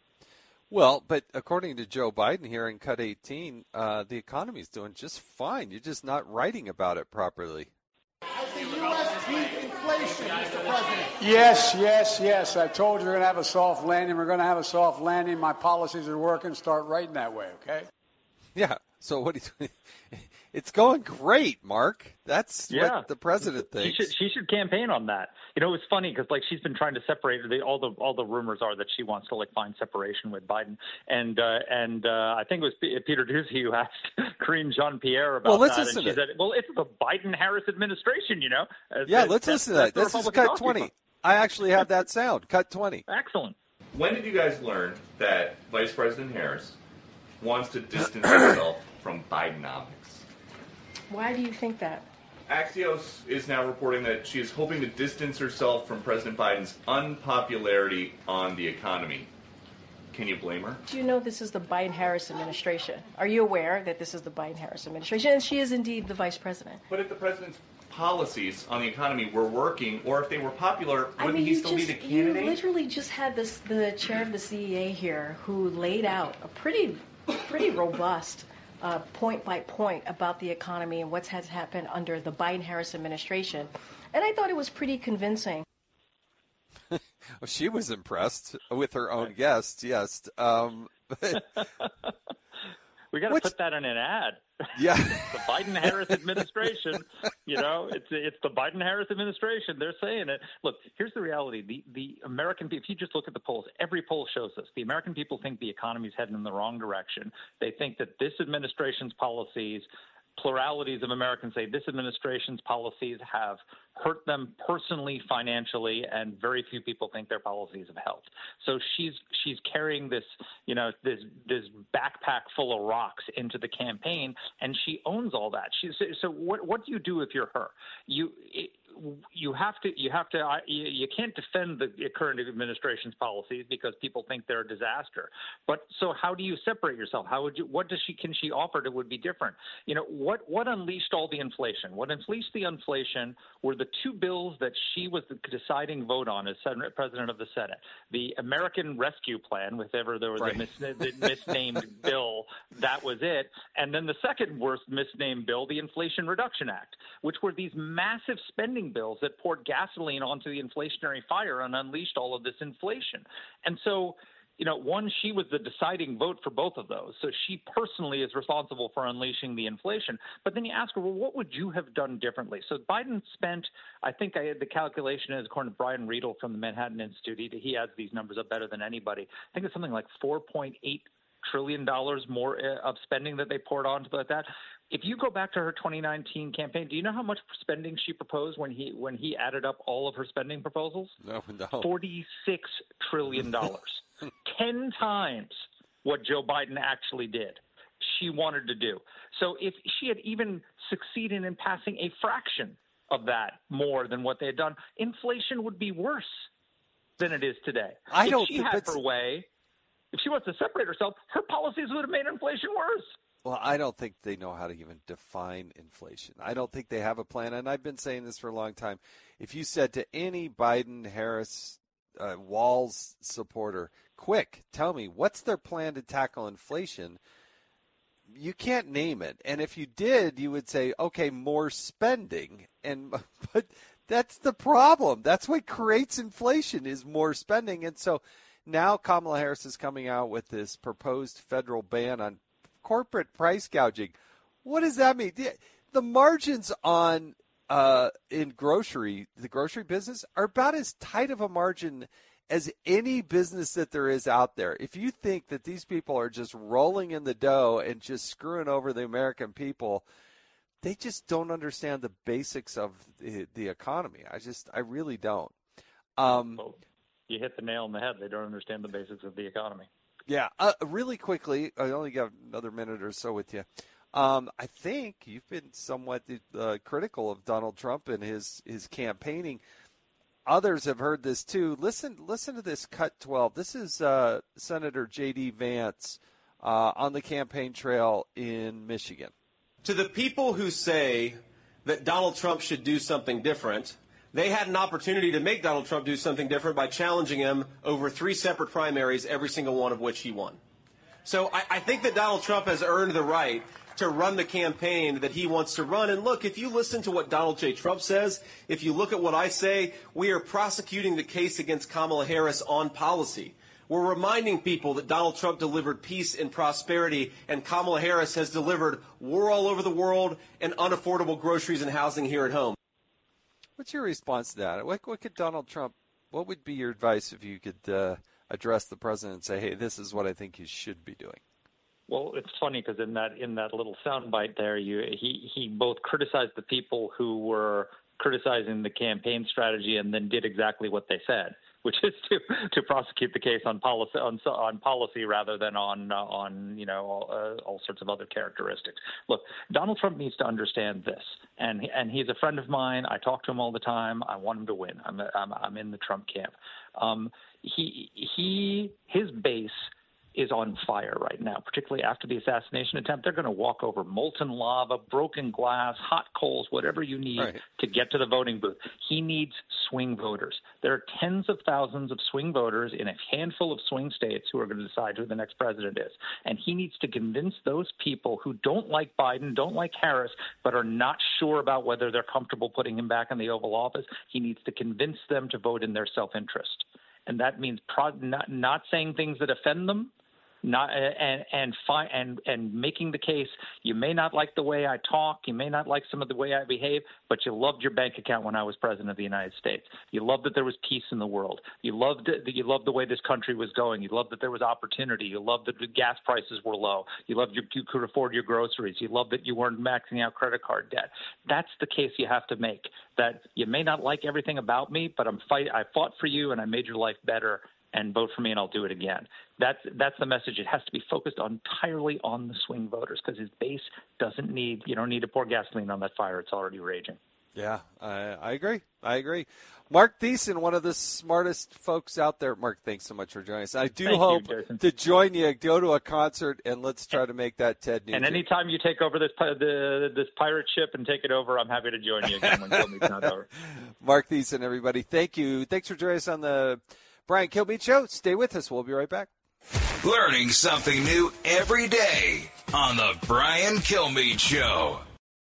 Speaker 2: Well, but according to Joe Biden here in Cut 18, the economy is doing just fine. You're just not writing about it properly.
Speaker 14: Has the U.S. beat inflation, Mr. President?
Speaker 15: Yes. I told you we're going to have a soft landing. We're going to have a soft landing. My policies are working. Start writing that way, okay?
Speaker 2: Yeah. So what do you It's going great, Mark. That's what the president thinks.
Speaker 13: She should campaign on that. It was funny because she's been trying to separate. All the rumors are that she wants to find separation with Biden, and I think it was Peter Doocy who asked Karine Jean-Pierre about
Speaker 2: let's
Speaker 13: that,
Speaker 2: listen
Speaker 13: and she said, "Well, it's the Biden-Harris administration,
Speaker 2: let's listen to that. This is Cut 20. I actually have that sound. Cut 20.
Speaker 13: Excellent.
Speaker 16: When did you guys learn that Vice President Harris wants to distance herself from Bidenomics?
Speaker 17: Why do you think that?
Speaker 16: Axios is now reporting that she is hoping to distance herself from President Biden's unpopularity on the economy. Can you blame her?
Speaker 17: Do you know this is the Biden-Harris administration? Are you aware that this is the Biden-Harris administration? And she is indeed the vice president.
Speaker 16: But if the president's policies on the economy were working, or if they were popular, wouldn't he still be the candidate?
Speaker 17: You literally just had the chair of the CEA here who laid out a pretty robust point by point about the economy and what's has happened under the Biden-Harris administration. And I thought it was pretty convincing.
Speaker 2: Well, she was impressed with her own guest, yes.
Speaker 13: We got to put that in an ad.
Speaker 2: Yeah.
Speaker 13: The Biden-Harris administration, it's the Biden-Harris administration. They're saying it. Look, here's the reality. The American people, if you just look at the polls, every poll shows this. The American people think the economy is heading in the wrong direction. They think that this administration's policies, pluralities of Americans say this administration's policies have hurt them personally, financially, and very few people think their policies have helped. So she's carrying this, this backpack full of rocks into the campaign, and she owns all that. So what do you do if you're her? You can't defend the current administration's policies because people think they're a disaster. But so how do you separate yourself? Can she offer that would be different? What unleashed all the inflation? What unleashed the inflation were the two bills that she was the deciding vote on as president of the Senate. The American Rescue Plan, whatever there was the misnamed bill, that was it. And then the second worst misnamed bill, the Inflation Reduction Act, which were these massive spending bills that poured gasoline onto the inflationary fire and unleashed all of this inflation. And so, she was the deciding vote for both of those. So she personally is responsible for unleashing the inflation. But then you ask her, well, what would you have done differently? So Biden spent, the calculation is, according to Brian Riedel from the Manhattan Institute, he has these numbers up better than anybody. I think it's something like $4.8 trillion more of spending that they poured onto that. If you go back to her 2019 campaign, do you know how much spending she proposed when he added up all of her spending proposals?
Speaker 2: No.
Speaker 13: $46 trillion. 10 times what Joe Biden actually did, she wanted to do. So if she had even succeeded in passing a fraction of that more than what they had done, inflation would be worse than it is today. If she wants to separate herself, her policies would have made inflation worse.
Speaker 2: Well, I don't think they know how to even define inflation. I don't think they have a plan, and I've been saying this for a long time. If you said to any Biden-Harris Walz supporter, quick, tell me, what's their plan to tackle inflation? You can't name it. And if you did, you would say, okay, more spending. But that's the problem. That's what creates inflation is more spending. And so now Kamala Harris is coming out with this proposed federal ban on corporate price gouging. What does that mean? The margins on the grocery business are about as tight of a margin as any business that there is out there. If you think that these people are just rolling in the dough and just screwing over the American people, they just don't understand the basics of the economy. I really don't.
Speaker 13: You hit the nail on the head. They don't understand the basics of the economy.
Speaker 2: Yeah. Really quickly, I only got another minute or so with you. I think you've been somewhat critical of Donald Trump and his campaigning. Others have heard this too. Listen to this cut 12. This is Senator J.D. Vance on the campaign trail in Michigan.
Speaker 11: To the people who say that Donald Trump should do something different, they had an opportunity to make Donald Trump do something different by challenging him over 3 separate primaries, every single one of which he won. So I think that Donald Trump has earned the right to run the campaign that he wants to run. And look, if you listen to what Donald J. Trump says, if you look at what I say, we are prosecuting the case against Kamala Harris on policy. We're reminding people that Donald Trump delivered peace and prosperity, and Kamala Harris has delivered war all over the world and unaffordable groceries and housing here at home.
Speaker 2: What's your response to that? What could Donald Trump, what would be your advice if you could address the president and say, hey, this is what I think you should be doing?
Speaker 13: Well, it's funny because in that little soundbite there, he both criticized the people who were criticizing the campaign strategy and then did exactly what they said, which is to prosecute the case on policy rather than on all sorts of other characteristics. Look, Donald Trump needs to understand this, and he's a friend of mine. I talk to him all the time. I want him to win. I'm in the Trump camp. His base is on fire right now, particularly after the assassination attempt. They're going to walk over molten lava, broken glass, hot coals, whatever you need to get to the voting booth. He needs swing voters. There are tens of thousands of swing voters in a handful of swing states who are going to decide who the next president is. And he needs to convince those people who don't like Biden, don't like Harris, but are not sure about whether they're comfortable putting him back in the Oval Office. He needs to convince them to vote in their self-interest. And that means not saying things that offend them, and making the case. You may not like the way I talk, you may not like some of the way I behave, but you loved your bank account when I was president of the United States. You loved that there was peace in the world. You loved the way this country was going. You loved that there was opportunity. You loved that the gas prices were low. You loved you could afford your groceries. You loved that you weren't maxing out credit card debt. That's the case you have to make. That you may not like everything about me, but I fought for you and I made your life better. And vote for me, and I'll do it again. That's the message. It has to be focused entirely on the swing voters because his base doesn't need. You don't need to pour gasoline on that fire. It's already raging.
Speaker 2: Yeah, I agree. Mark Thiessen, one of the smartest folks out there. Mark, thanks so much for joining us. I do hope to join you, go to a concert, and let's try to make that TED News.
Speaker 13: And anytime you take over this pirate ship and take it over, I'm happy to join you again when Kilmeade's not over.
Speaker 2: Mark Thiessen, everybody, thank you. Thanks for joining us on the Brian Kilmeade Show. Stay with us. We'll be right back.
Speaker 1: Learning something new every day on the Brian Kilmeade Show.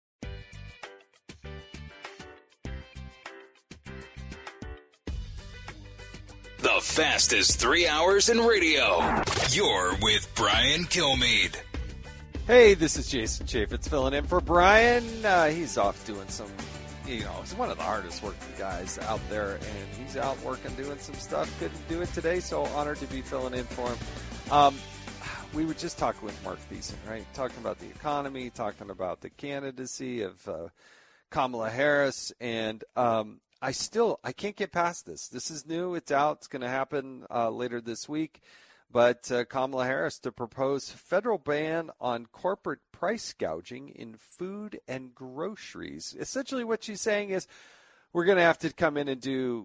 Speaker 1: The fastest 3 hours in radio. You're with Brian Kilmeade.
Speaker 2: Hey, this is Jason Chaffetz filling in for Brian. He's off doing some, he's one of the hardest working guys out there, and he's out working, doing some stuff. Couldn't do it today, so honored to be filling in for him. We were just talking with Mark Thiessen, right? Talking about the economy, talking about the candidacy of Kamala Harris, and I can't get past this. This is new. It's out. It's going to happen later this week. But Kamala Harris to propose federal ban on corporate price gouging in food and groceries. Essentially what she's saying is we're going to have to come in and do,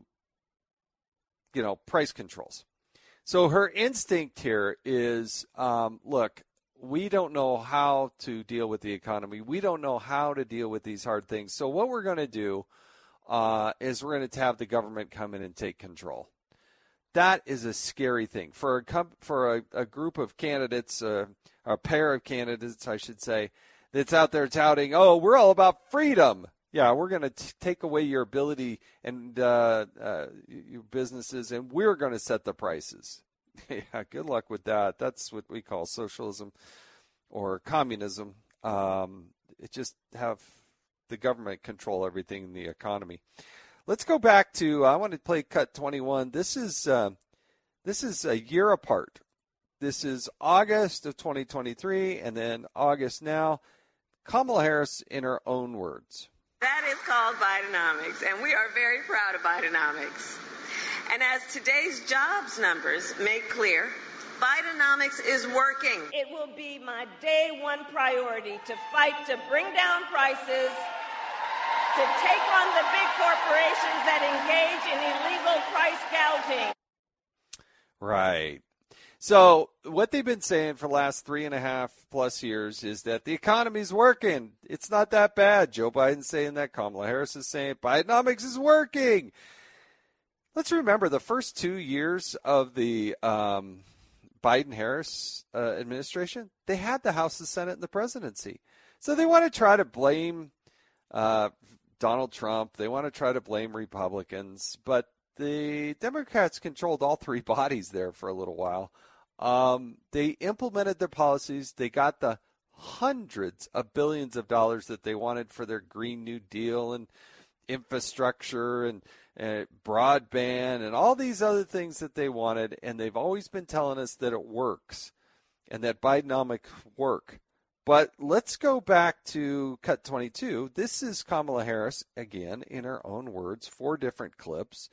Speaker 2: price controls. So her instinct here is, look, we don't know how to deal with the economy. We don't know how to deal with these hard things. So what we're going to do is we're going to have the government come in and take control. That is a scary thing for a group of candidates, a pair of candidates, I should say, that's out there touting, oh, we're all about freedom. Yeah, we're going to take away your ability and your businesses, and we're going to set the prices. Yeah, good luck with that. That's what we call socialism or communism. It just have the government control everything in the economy. Let's go back to, I want to play cut 21. This is a year apart. This is August of 2023 and then August now. Kamala Harris in her own words.
Speaker 18: That is called Bidenomics, and we are very proud of Bidenomics. And as today's jobs numbers make clear, Bidenomics is working.
Speaker 19: It will be my day one priority to fight to bring down prices, to take on the big corporations that engage in illegal price gouging.
Speaker 2: Right. So what they've been saying for the last 3.5+ years is that the economy's working. It's not that bad. Joe Biden's saying that. Kamala Harris is saying Bidenomics is working. Let's remember the first 2 years of the Biden-Harris administration, they had the House, the Senate, and the presidency. So they want to try to blame Donald Trump. They want to try to blame Republicans. But the Democrats controlled all three bodies there for a little while. They implemented their policies. They got the hundreds of billions of dollars that they wanted for their Green New Deal and infrastructure and broadband and all these other things that they wanted. And they've always been telling us that it works and that Bidenomics work. But let's go back to cut 22. This is Kamala Harris, again, in her own words, 4 different clips,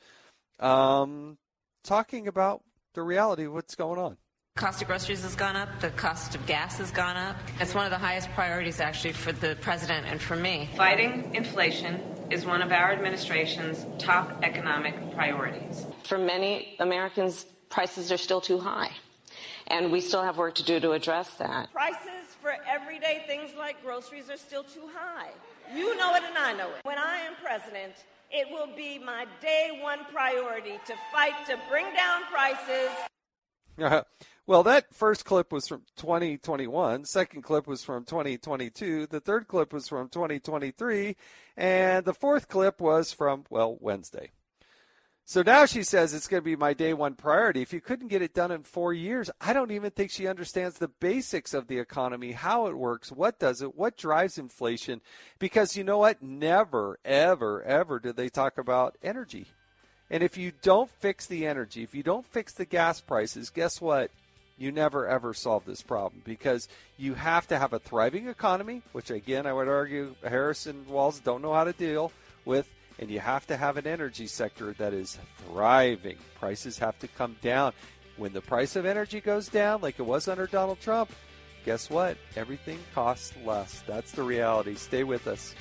Speaker 2: talking about the reality of what's going on.
Speaker 20: Cost of groceries has gone up. The cost of gas has gone up. It's one of the highest priorities, actually, for the president and for me.
Speaker 18: Fighting inflation is one of our administration's top economic priorities.
Speaker 20: For many Americans, prices are still too high.
Speaker 18: and we still have work to do to address that.
Speaker 19: Prices for everyday things like groceries are still too high. You know it and I know it. When I am president, it will be my day one priority to fight to bring down prices.
Speaker 2: Well, that first clip was from 2021. Second clip was from 2022. The third clip was from 2023. And the fourth clip was from, Wednesday. So now she says it's going to be my day one priority. If you couldn't get it done in 4 years, I don't even think she understands the basics of the economy, how it works, what does it, what drives inflation. Because you know what? Never, ever, ever did they talk about energy. And if you don't fix the energy, if you don't fix the gas prices, guess what? You never, ever solve this problem, because you have to have a thriving economy, which, again, I would argue Harris and Walz don't know how to deal with, and you have to have an energy sector that is thriving. Prices have to come down. When the price of energy goes down, like it was under Donald Trump, guess what? Everything costs less. That's the reality. Stay with us.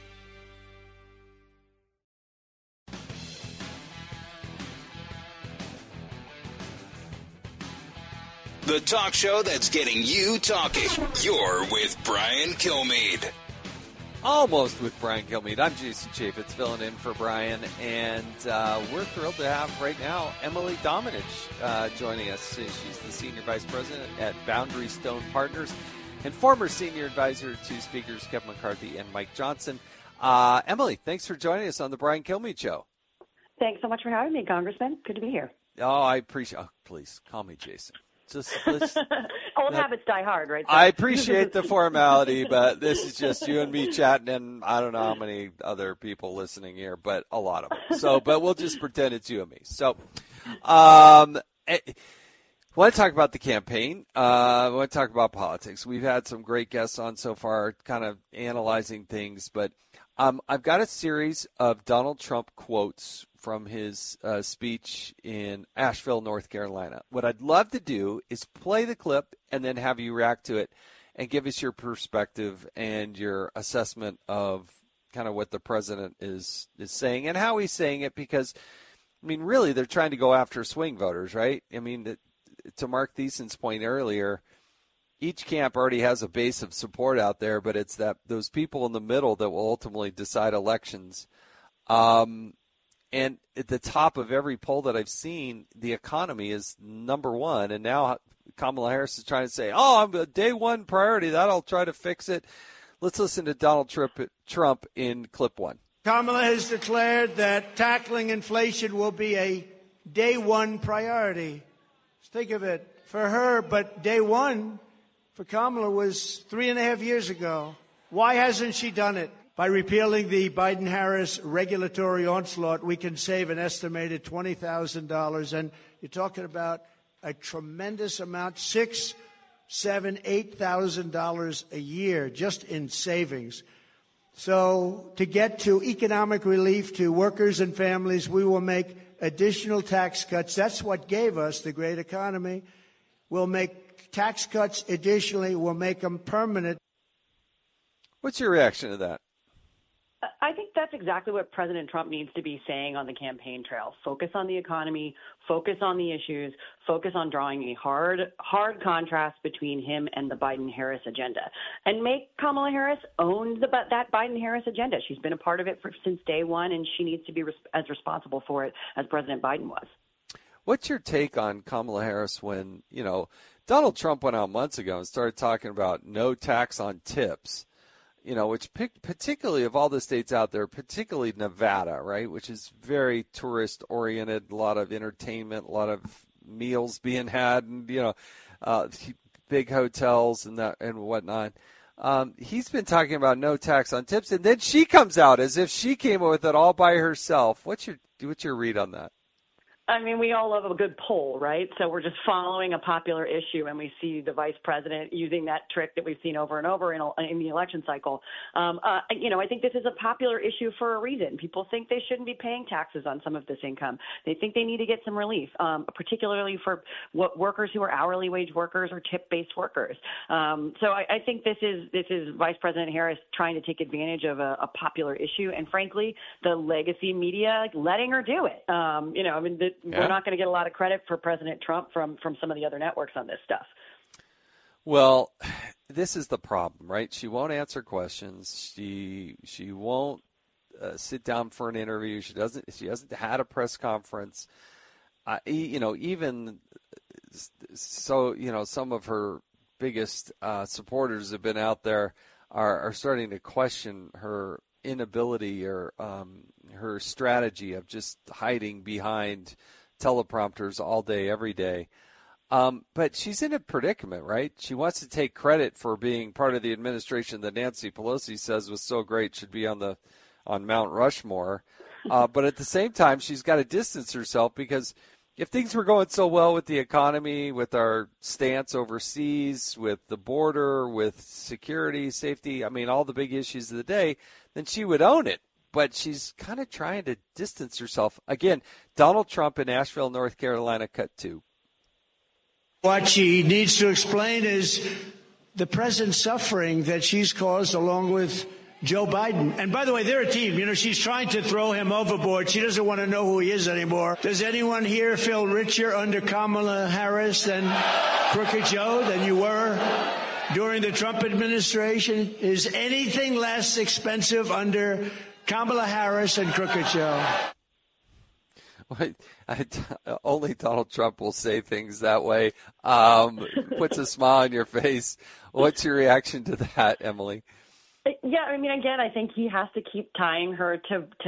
Speaker 1: The talk show that's getting you talking. You're with Brian Kilmeade.
Speaker 2: Almost with Brian Kilmeade. I'm Jason Chaffetz filling in for Brian, and we're thrilled to have right now Emily Domenech joining us. She's the Senior Vice President at Boundary Stone Partners and former Senior Advisor to Speakers Kevin McCarthy and Mike Johnson. Emily, thanks for joining us on the Brian Kilmeade Show.
Speaker 21: Thanks so much for having me, Congressman. Good to be here.
Speaker 2: Oh, I appreciate. Oh, please call me Jason.
Speaker 21: Old habits die hard, right?
Speaker 2: I appreciate the formality, but this is just you and me chatting, and I don't know how many other people listening here, but a lot of them. So, but we'll just pretend it's you and me. So, want to talk about the campaign. I want to talk about politics. We've had some great guests on so far, kind of analyzing things, but I've got a series of Donald Trump quotes from his speech in Asheville, North Carolina. What I'd love to do is play the clip and then have you react to it and give us your perspective and your assessment of kind of what the president is saying and how he's saying it, because, I mean, really, they're trying to go after swing voters, right? I mean, to Mark Thiessen's point earlier, each camp already has a base of support out there, but it's that those people in the middle that will ultimately decide elections. And at the top of every poll that I've seen, the economy is number one. And now Kamala Harris is trying to say, I'm a day one priority. That'll try to fix it. Let's listen to Donald Trump in clip one.
Speaker 4: Kamala has declared that tackling inflation will be a day one priority. Just think of it. For her, but day one for Kamala was 3.5 years ago. Why hasn't she done it? By repealing the Biden-Harris regulatory onslaught, we can save an estimated $20,000. And you're talking about a tremendous amount, $6,000, $7,000, $8,000 a year just in savings. So to get to economic relief to workers and families, we will make additional tax cuts. That's what gave us the great economy. We'll make tax cuts additionally. We'll make them permanent.
Speaker 2: What's your reaction to that?
Speaker 21: I think that's exactly what President Trump needs to be saying on the campaign trail. Focus on the economy, focus on the issues, focus on drawing a hard contrast between him and the Biden-Harris agenda. And make Kamala Harris own that Biden-Harris agenda. She's been a part of it since day one, and she needs to be as responsible for it as President Biden was.
Speaker 2: What's your take on Kamala Harris when, Donald Trump went out months ago and started talking about no tax on tips? Which particularly of all the states out there, particularly Nevada, right, which is very tourist-oriented, a lot of entertainment, a lot of meals being had, and, big hotels and whatnot. He's been talking about no tax on tips, and then she comes out as if she came up with it all by herself. What's your read on that?
Speaker 21: I mean, we all love a good poll, right? So we're just following a popular issue, and we see the vice president using that trick that we've seen over and over in the election cycle. I think this is a popular issue for a reason. People think they shouldn't be paying taxes on some of this income. They think they need to get some relief, particularly for workers who are hourly wage workers or tip-based workers. So I think this is Vice President Harris trying to take advantage of a popular issue, and frankly, the legacy media letting her do it. we're not going to get a lot of credit for President Trump from some of the other networks on this stuff.
Speaker 2: Well, this is the problem, right? She won't answer questions. She won't sit down for an interview. She hasn't had a press conference. Even so, some of her biggest supporters have been out there are starting to question her inability or her strategy of just hiding behind teleprompters all day, every day. But she's in a predicament, right? She wants to take credit for being part of the administration that Nancy Pelosi says was so great, should be on Mount Rushmore. But at the same time, she's got to distance herself, because if things were going so well with the economy, with our stance overseas, with the border, with security, safety, all the big issues of the day, then she would own it. But she's kind of trying to distance herself. Again, Donald Trump in Asheville, North Carolina, cut 2.
Speaker 4: What she needs to explain is the present suffering that she's caused along with Joe Biden. And by the way, they're a team. She's trying to throw him overboard. She doesn't want to know who he is anymore. Does anyone here feel richer under Kamala Harris than Crooked Joe, than you were during the Trump administration? Is anything less expensive under Kamala Harris and Crooked Joe?
Speaker 2: Only Donald Trump will say things that way. Puts a smile on your face. What's your reaction to that, Emily?
Speaker 21: Yeah, again, I think he has to keep tying her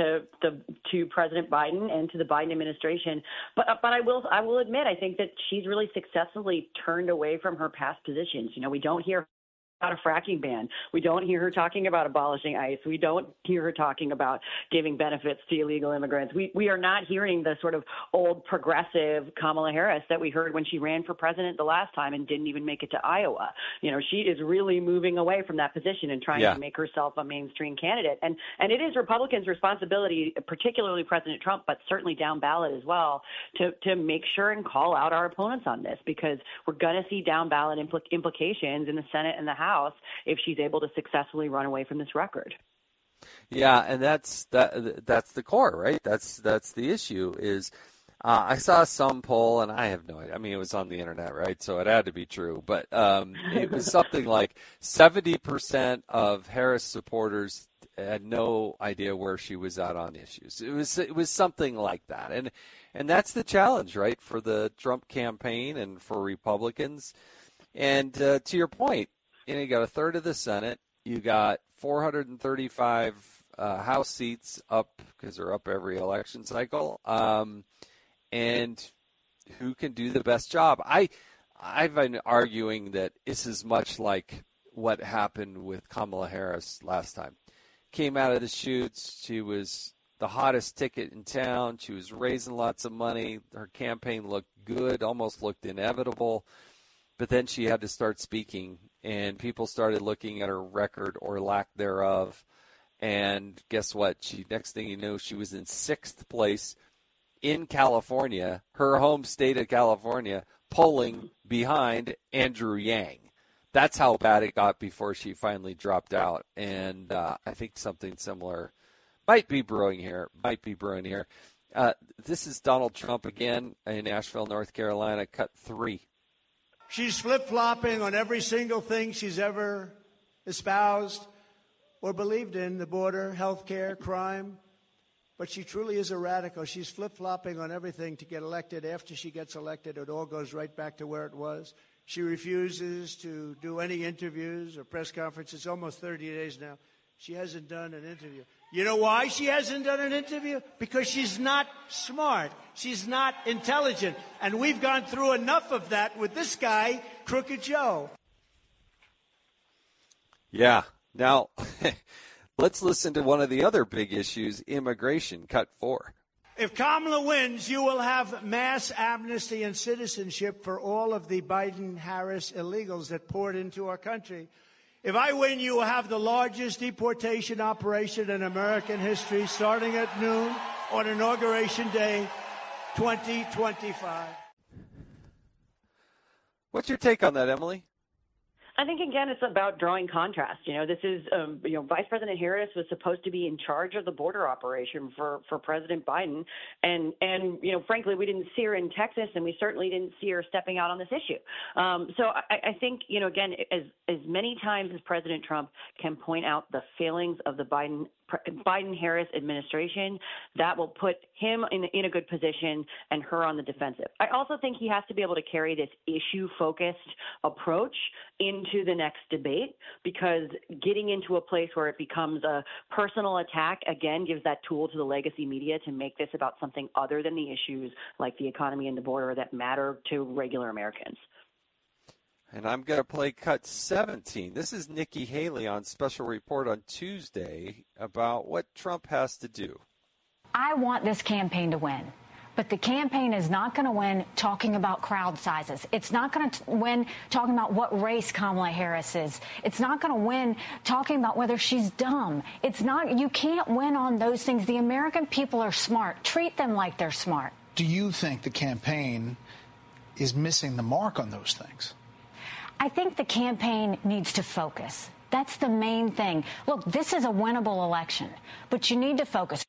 Speaker 21: to President Biden and to the Biden administration. But I will admit, I think that she's really successfully turned away from her past positions. We don't hear about a fracking ban. We don't hear her talking about abolishing ICE. We don't hear her talking about giving benefits to illegal immigrants. We are not hearing the sort of old progressive Kamala Harris that we heard when she ran for president the last time and didn't even make it to Iowa. She is really moving away from that position and trying to make herself a mainstream candidate. And it is Republicans' responsibility, particularly President Trump, but certainly down ballot as well, to make sure and call out our opponents on this, because we're going to see down ballot implications in the Senate and the House if she's able to successfully run away from this record.
Speaker 2: Yeah, and that's the core, right? That's the issue. Is I saw some poll, and I have no idea. It was on the internet, right? So it had to be true. But it was something like 70% of Harris supporters had no idea where she was at on issues. It was something like that, and that's the challenge, right, for the Trump campaign and for Republicans. And to your point, you got a third of the Senate. You got 435 House seats up, because they're up every election cycle. And who can do the best job? I've been arguing that this is much like what happened with Kamala Harris last time. Came out of the chutes. She was the hottest ticket in town. She was raising lots of money. Her campaign looked good, almost looked inevitable. But then she had to start speaking, and people started looking at her record or lack thereof. And guess what? Next thing you know, she was in 6th place in California, her home state of California, polling behind Andrew Yang. That's how bad it got before she finally dropped out. And I think something similar might be brewing here. This is Donald Trump again in Asheville, North Carolina, cut 3.
Speaker 4: She's flip-flopping on every single thing she's ever espoused or believed in, the border, health care, crime. But she truly is a radical. She's flip-flopping on everything to get elected. After she gets elected, it all goes right back to where it was. She refuses to do any interviews or press conferences. Almost 30 days now. She hasn't done an interview. You know why she hasn't done an interview? Because she's not smart. She's not intelligent. And we've gone through enough of that with this guy, Crooked Joe.
Speaker 2: Yeah. Now, let's listen to one of the other big issues, immigration, cut 4.
Speaker 4: If Kamala wins, you will have mass amnesty and citizenship for all of the Biden-Harris illegals that poured into our country. If I win, you will have the largest deportation operation in American history, starting at noon on Inauguration Day, 2025.
Speaker 2: What's your take on that, Emily?
Speaker 21: I think, again, it's about drawing contrast. This is, Vice President Harris was supposed to be in charge of the border operation for President Biden. And frankly, we didn't see her in Texas, and we certainly didn't see her stepping out on this issue. So I think, again, as many times as President Trump can point out the failings of the Biden-Harris administration, that will put him in a good position and her on the defensive. I also think he has to be able to carry this issue-focused approach into the next debate, because getting into a place where it becomes a personal attack, again, gives that tool to the legacy media to make this about something other than the issues like the economy and the border that matter to regular Americans.
Speaker 2: And I'm going to play cut 17. This is Nikki Haley on Special Report on Tuesday about what Trump has to do.
Speaker 3: I want this campaign to win. But the campaign is not going to win talking about crowd sizes. It's not going to win talking about what race Kamala Harris is. It's not going to win talking about whether she's dumb. It's not. You can't win on those things. The American people are smart. Treat them like they're smart.
Speaker 22: Do you think the campaign is missing the mark on those things?
Speaker 3: I think the campaign needs to focus. That's the main thing. Look, this is a winnable election, but you need to focus.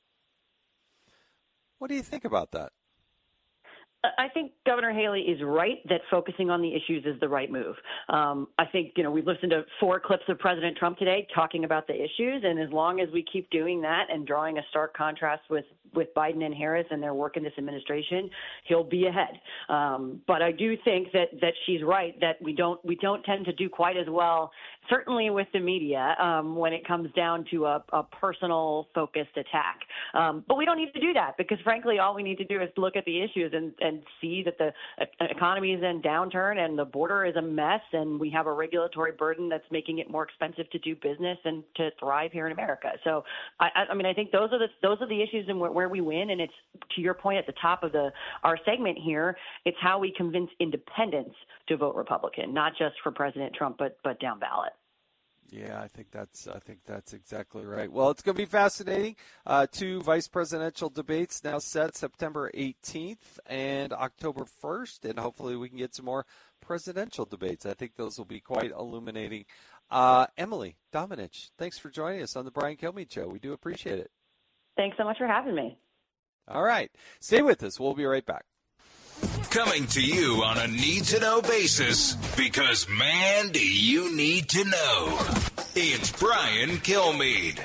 Speaker 2: What do you think about that?
Speaker 21: I think Governor Haley is right that focusing on the issues is the right move. I think, we've listened to 4 clips of President Trump today talking about the issues, and as long as we keep doing that and drawing a stark contrast with Biden and Harris and their work in this administration, he'll be ahead. But I do think that she's right that we don't tend to do quite as well, certainly with the media, when it comes down to a personal focused attack. But we don't need to do that, because frankly, all we need to do is look at the issues and see that the economy is in downturn and the border is a mess, and we have a regulatory burden that's making it more expensive to do business and to thrive here in America. So, I think those are the issues and where we win. And it's, to your point at the top of our segment here, it's how we convince independents to vote Republican, not just for President Trump, but down ballot.
Speaker 2: Yeah, I think that's exactly right. Well, it's going to be fascinating. 2 vice presidential debates now set, September 18th and October 1st, and hopefully we can get some more presidential debates. I think those will be quite illuminating. Emily Domenech, thanks for joining us on the Brian Kilmeade Show. We do appreciate it.
Speaker 21: Thanks so much for having me. All
Speaker 2: right. Stay with us. We'll be right back.
Speaker 1: Coming to you on a need-to-know basis, because, man, do you need to know. It's Brian Kilmeade.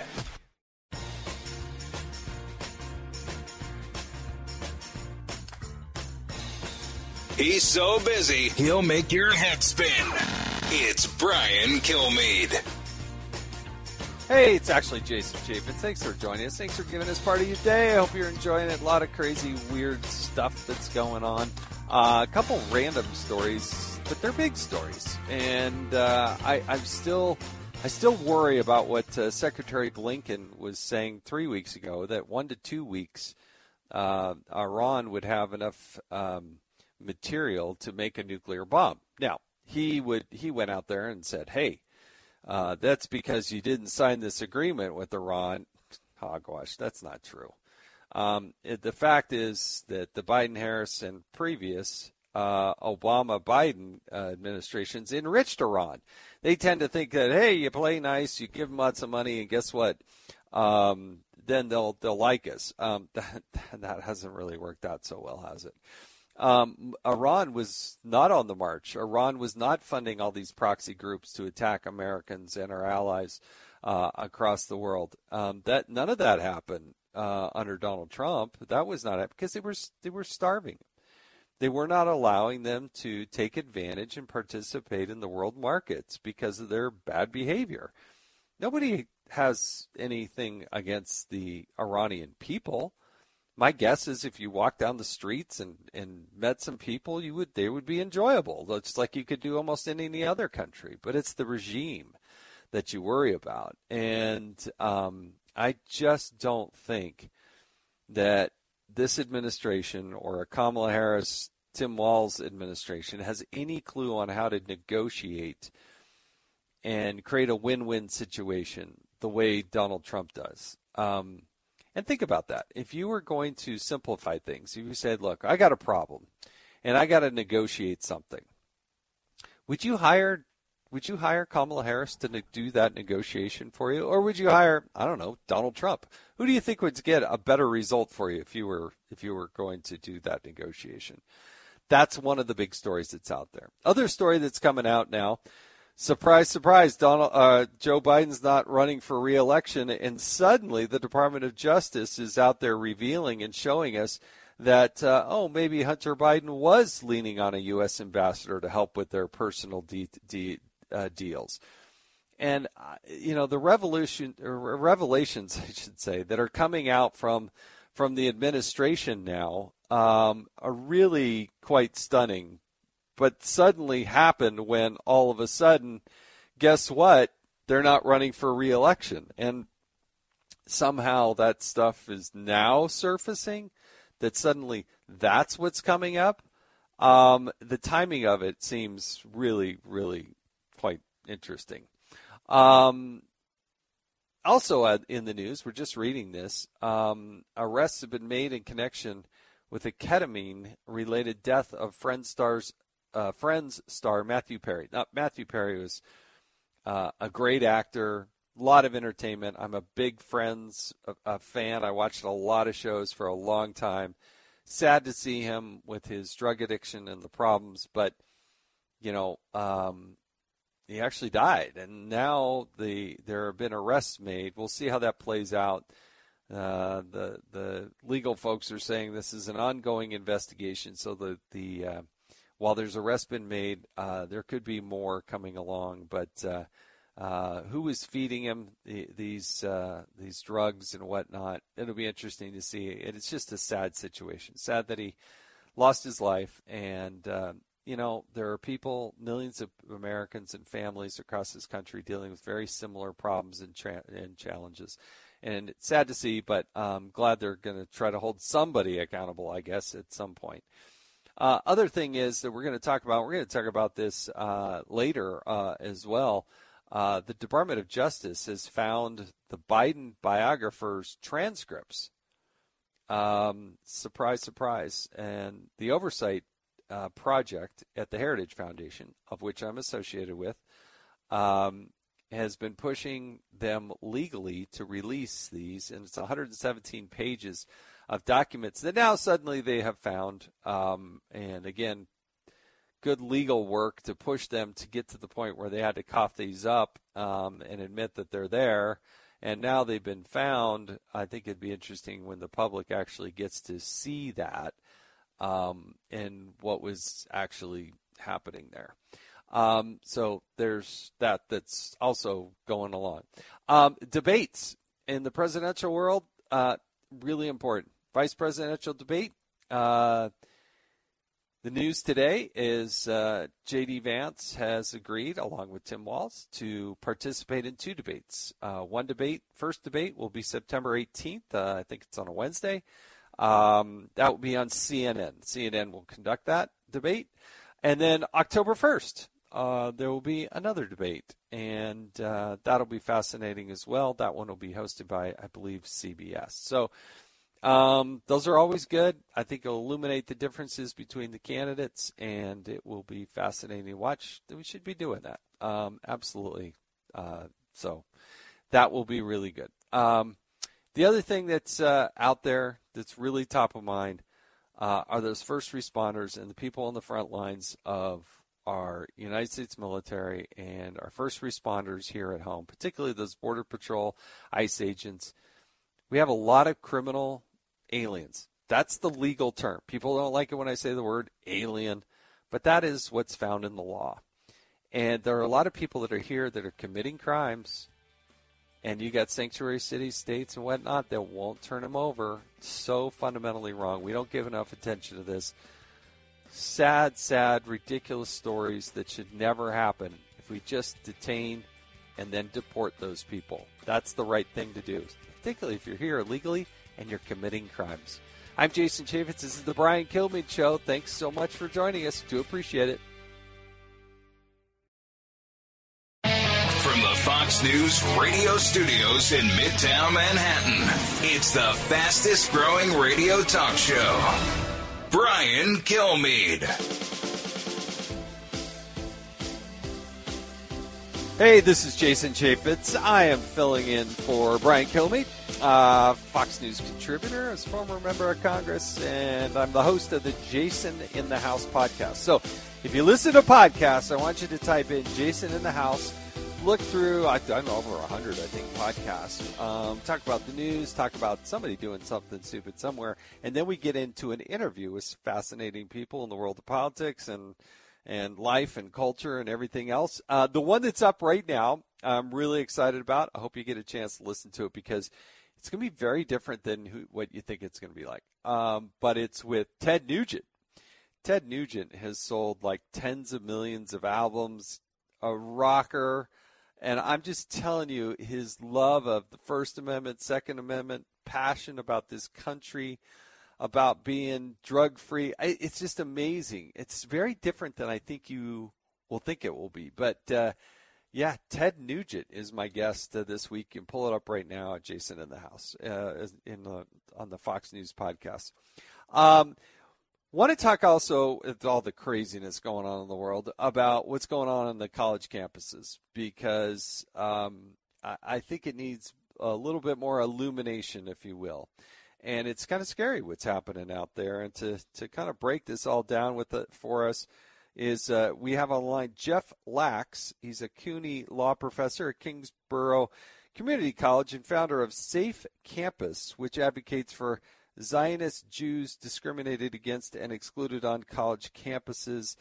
Speaker 1: He's so busy, he'll make your head spin. It's Brian Kilmeade.
Speaker 2: Hey, it's actually Jason Chaffetz. Thanks for joining us. Thanks for giving us part of your day. I hope you're enjoying it. A lot of crazy, weird stuff that's going on. A couple random stories, but they're big stories. And I still worry about what Secretary Blinken was saying 3 weeks ago, that 1 to 2 weeks Iran would have enough material to make a nuclear bomb. Now, he went out there and said, hey, that's because you didn't sign this agreement with Iran. Oh, gosh, that's not true. The fact is that the Biden-Harris and previous Obama-Biden administrations enriched Iran. They tend to think that, hey, you play nice, you give them lots of money, and guess what? Then they'll like us. That hasn't really worked out so well, has it? Iran was not on the march. Iran was not funding all these proxy groups to attack Americans and our allies across the world. None of that happened under Donald Trump. That was not because they were starving. They were not allowing them to take advantage and participate in the world markets because of their bad behavior. Nobody has anything against the Iranian people. My guess is if you walk down the streets and met some people, they would be enjoyable. It's like you could do almost in any other country. But it's the regime that you worry about. And I just don't think that this administration or a Kamala Harris, Tim Walz administration has any clue on how to negotiate and create a win-win situation the way Donald Trump does. And think about that. If you were going to simplify things, if you said, look, I got a problem and I got to negotiate something, would you hire would you hire Kamala Harris to do that negotiation for you? Or would you hire, I don't know, Donald Trump? Who do you think would get a better result for you if you were going to do that negotiation? That's one of the big stories that's out there. Other story that's coming out now, surprise, surprise, Joe Biden's not running for re-election, and suddenly the Department of Justice is out there revealing and showing us that, maybe Hunter Biden was leaning on a U.S. ambassador to help with their personal deals. And, the revelations, I should say, that are coming out from the administration now are really quite stunning, but suddenly happened when all of a sudden, guess what? They're not running for re-election. And somehow that stuff is now surfacing, that suddenly that's what's coming up. The timing of it seems really, really quite interesting. Also in the news, we're just reading this, arrests have been made in connection with a ketamine-related death of Friends star Matthew Perry. Now, Matthew Perry was a great actor, a lot of entertainment. I'm a big Friends fan. I watched a lot of shows for a long time. Sad to see him with his drug addiction and the problems, but, he actually died. And now there have been arrests made. We'll see how that plays out. The legal folks are saying this is an ongoing investigation, so while there's arrests been made, there could be more coming along. But who was feeding him these drugs and whatnot? It'll be interesting to see. It's just a sad situation. Sad that he lost his life, and there are people, millions of Americans and families across this country dealing with very similar problems and challenges. And it's sad to see, but I'm glad they're going to try to hold somebody accountable, I guess, at some point. Other thing is that we're going to talk about this later as well. The Department of Justice has found the Biden biographer's transcripts. Surprise, surprise. And the oversight project at the Heritage Foundation, of which I'm associated with, has been pushing them legally to release these, and it's 117 pages of documents that now suddenly they have found. And again, good legal work to push them to get to the point where they had to cough these up and admit that they're there. And now they've been found. I think it'd be interesting when the public actually gets to see that and what was actually happening there. So there's that's also going along. Debates in the presidential world, really important. Vice presidential debate. The news today is J.D. Vance has agreed, along with Tim Walz, to participate in two debates. First debate will be September 18th. I think it's on a Wednesday. That will be on CNN. CNN will conduct that debate. And then October 1st, there will be another debate, and that'll be fascinating as well. That one will be hosted by, I believe, CBS. So those are always good. I think it'll illuminate the differences between the candidates, and it will be fascinating to watch. We should be doing that. Absolutely. So that will be really good. The other thing that's out there that's really top of mind are those first responders and the people on the front lines of our United States military and our first responders here at home, particularly those Border Patrol, ICE agents. We have a lot of criminal aliens. That's the legal term. People don't like it when I say the word alien, but that is what's found in the law. And there are a lot of people that are here that are committing crimes, and you got sanctuary cities, states, and whatnot that won't turn them over. So fundamentally wrong. We don't give enough attention to this. Sad, ridiculous stories that should never happen if we just detain and then deport those people. That's the right thing to do, particularly if you're here illegally and you're committing crimes. I'm Jason Chaffetz. This is the Brian Kilmeade Show. Thanks so much for joining us. Do appreciate it.
Speaker 1: From the Fox News radio studios in Midtown Manhattan, it's the fastest growing radio talk show. Brian Kilmeade.
Speaker 2: Hey, this is Jason Chaffetz. I am filling in for Brian Kilmeade, Fox News contributor, as former member of Congress, and I'm the host of the Jason in the House podcast. So if you listen to podcasts, I want you to type in Jason in the House. Look through, I've done over 100, I think, podcasts. Talk about the news, talk about somebody doing something stupid somewhere, and then we get into an interview with fascinating people in the world of politics and life and culture and everything else. The one that's up right now, I'm really excited about. I hope you get a chance to listen to it because it's going to be very different than what you think it's going to be like. But it's with Ted Nugent. Ted Nugent has sold like tens of millions of albums, a rocker. And I'm just telling you, his love of the First Amendment, Second Amendment, passion about this country, about being drug-free. It's just amazing. It's very different than I think you will think it will be. But, yeah, Ted Nugent is my guest this week. You can pull it up right now at Jason in the House on the Fox News podcast. Want to talk also, with all the craziness going on in the world, about what's going on the college campuses because I think it needs a little bit more illumination, if you will. And it's kind of scary what's happening out there. And to kind of break this all down for us is we have on the line Jeff Lax. He's a CUNY law professor at Kingsborough Community College and founder of Safe Campus, which advocates for Zionist Jews discriminated against and excluded on college campuses.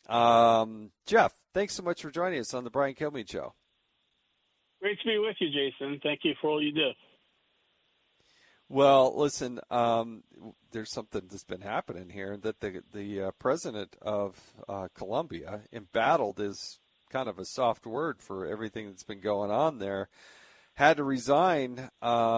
Speaker 2: Jeff, thanks so much for joining us on the Brian Kilmeade Show.
Speaker 5: Great to be with you, Jason. Thank you for all you do.
Speaker 2: Well, listen, there's something that's been happening here that the president of Columbia, embattled is kind of a soft word for everything that's been going on there, had to resign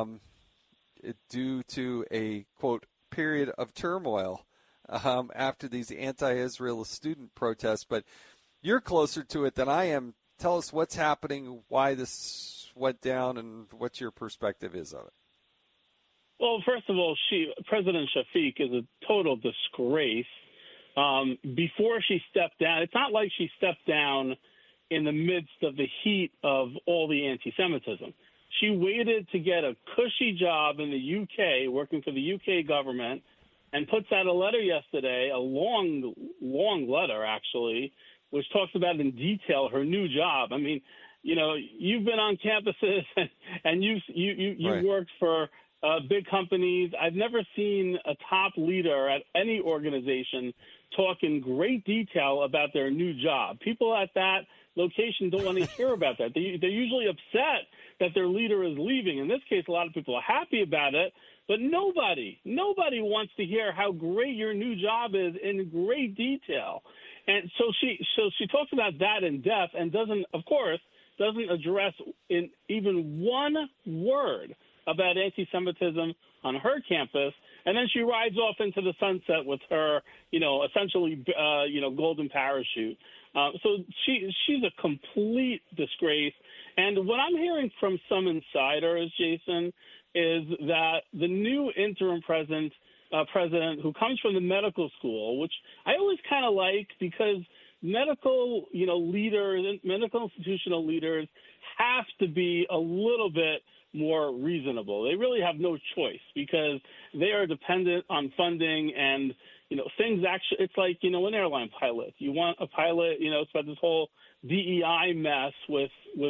Speaker 2: due to a, quote, period of turmoil after these anti-Israel student protests. But you're closer to it than I am. Tell us what's happening, why this went down, and what your perspective is of it.
Speaker 5: Well, first of all, President Shafik is a total disgrace. Before she stepped down, it's not like she stepped down in the midst of the heat of all the anti-Semitism. She waited to get a cushy job in the UK, working for the UK government, and puts out a letter yesterday, a long, long letter, actually, which talks about in detail her new job. I mean, you know, you've been on campuses and you right. worked for big companies. I've never seen a top leader at any organization talk in great detail about their new job. People at that location don't want to hear about that. They're usually upset that their leader is leaving. In this case, a lot of people are happy about it, but nobody wants to hear how great your new job is in great detail. And so she talks about that in depth and doesn't address in even one word about anti-Semitism on her campus, and then she rides off into the sunset with her, essentially, golden parachute. So she's a complete disgrace. And what I'm hearing from some insiders, Jason, is that the new interim president who comes from the medical school, which I always kind of like because medical, leaders, medical institutional leaders have to be a little bit more reasonable. They really have no choice because they are dependent on funding and, things actually, it's like, an airline pilot. You want a pilot, it's about this whole DEI mess with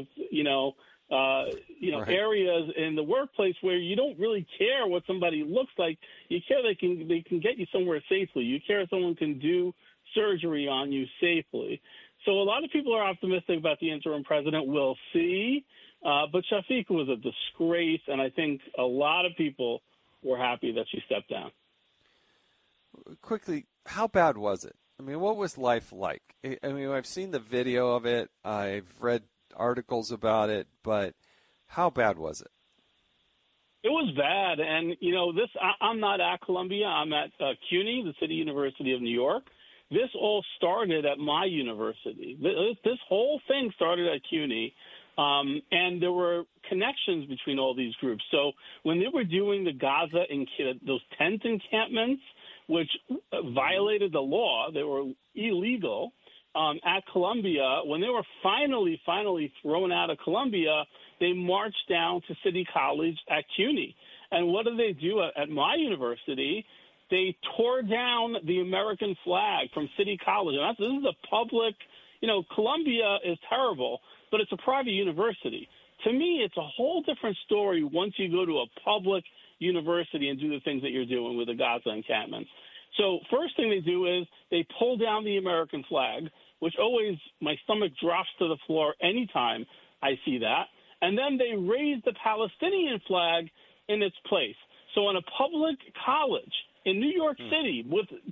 Speaker 5: right. areas in the workplace where you don't really care what somebody looks like. You care they can get you somewhere safely. You care if someone can do surgery on you safely. So a lot of people are optimistic about the interim president. We'll see. But Shafik was a disgrace, and I think a lot of people were happy that she stepped down.
Speaker 2: Quickly, how bad was it? I mean, what was life like? I mean, I've seen the video of it. I've read articles about it, but how bad was it?
Speaker 5: It was bad. And, I'm not at Columbia. I'm at CUNY, the City University of New York. This all started at my university. This whole thing started at CUNY. And there were connections between all these groups. So when they were doing the Gaza those tent encampments, which violated the law, they were illegal. at Columbia, when they were finally thrown out of Columbia, they marched down to City College at CUNY. And what did they do at my university? They tore down the American flag from City College. And this is a public, Columbia is terrible, but it's a private university. To me, it's a whole different story once you go to a public university and do the things that you're doing with the Gaza encampments. So first thing they do is they pull down the American flag, which always my stomach drops to the floor anytime I see that. And then they raise the Palestinian flag in its place. So in a public college in New York City with 20%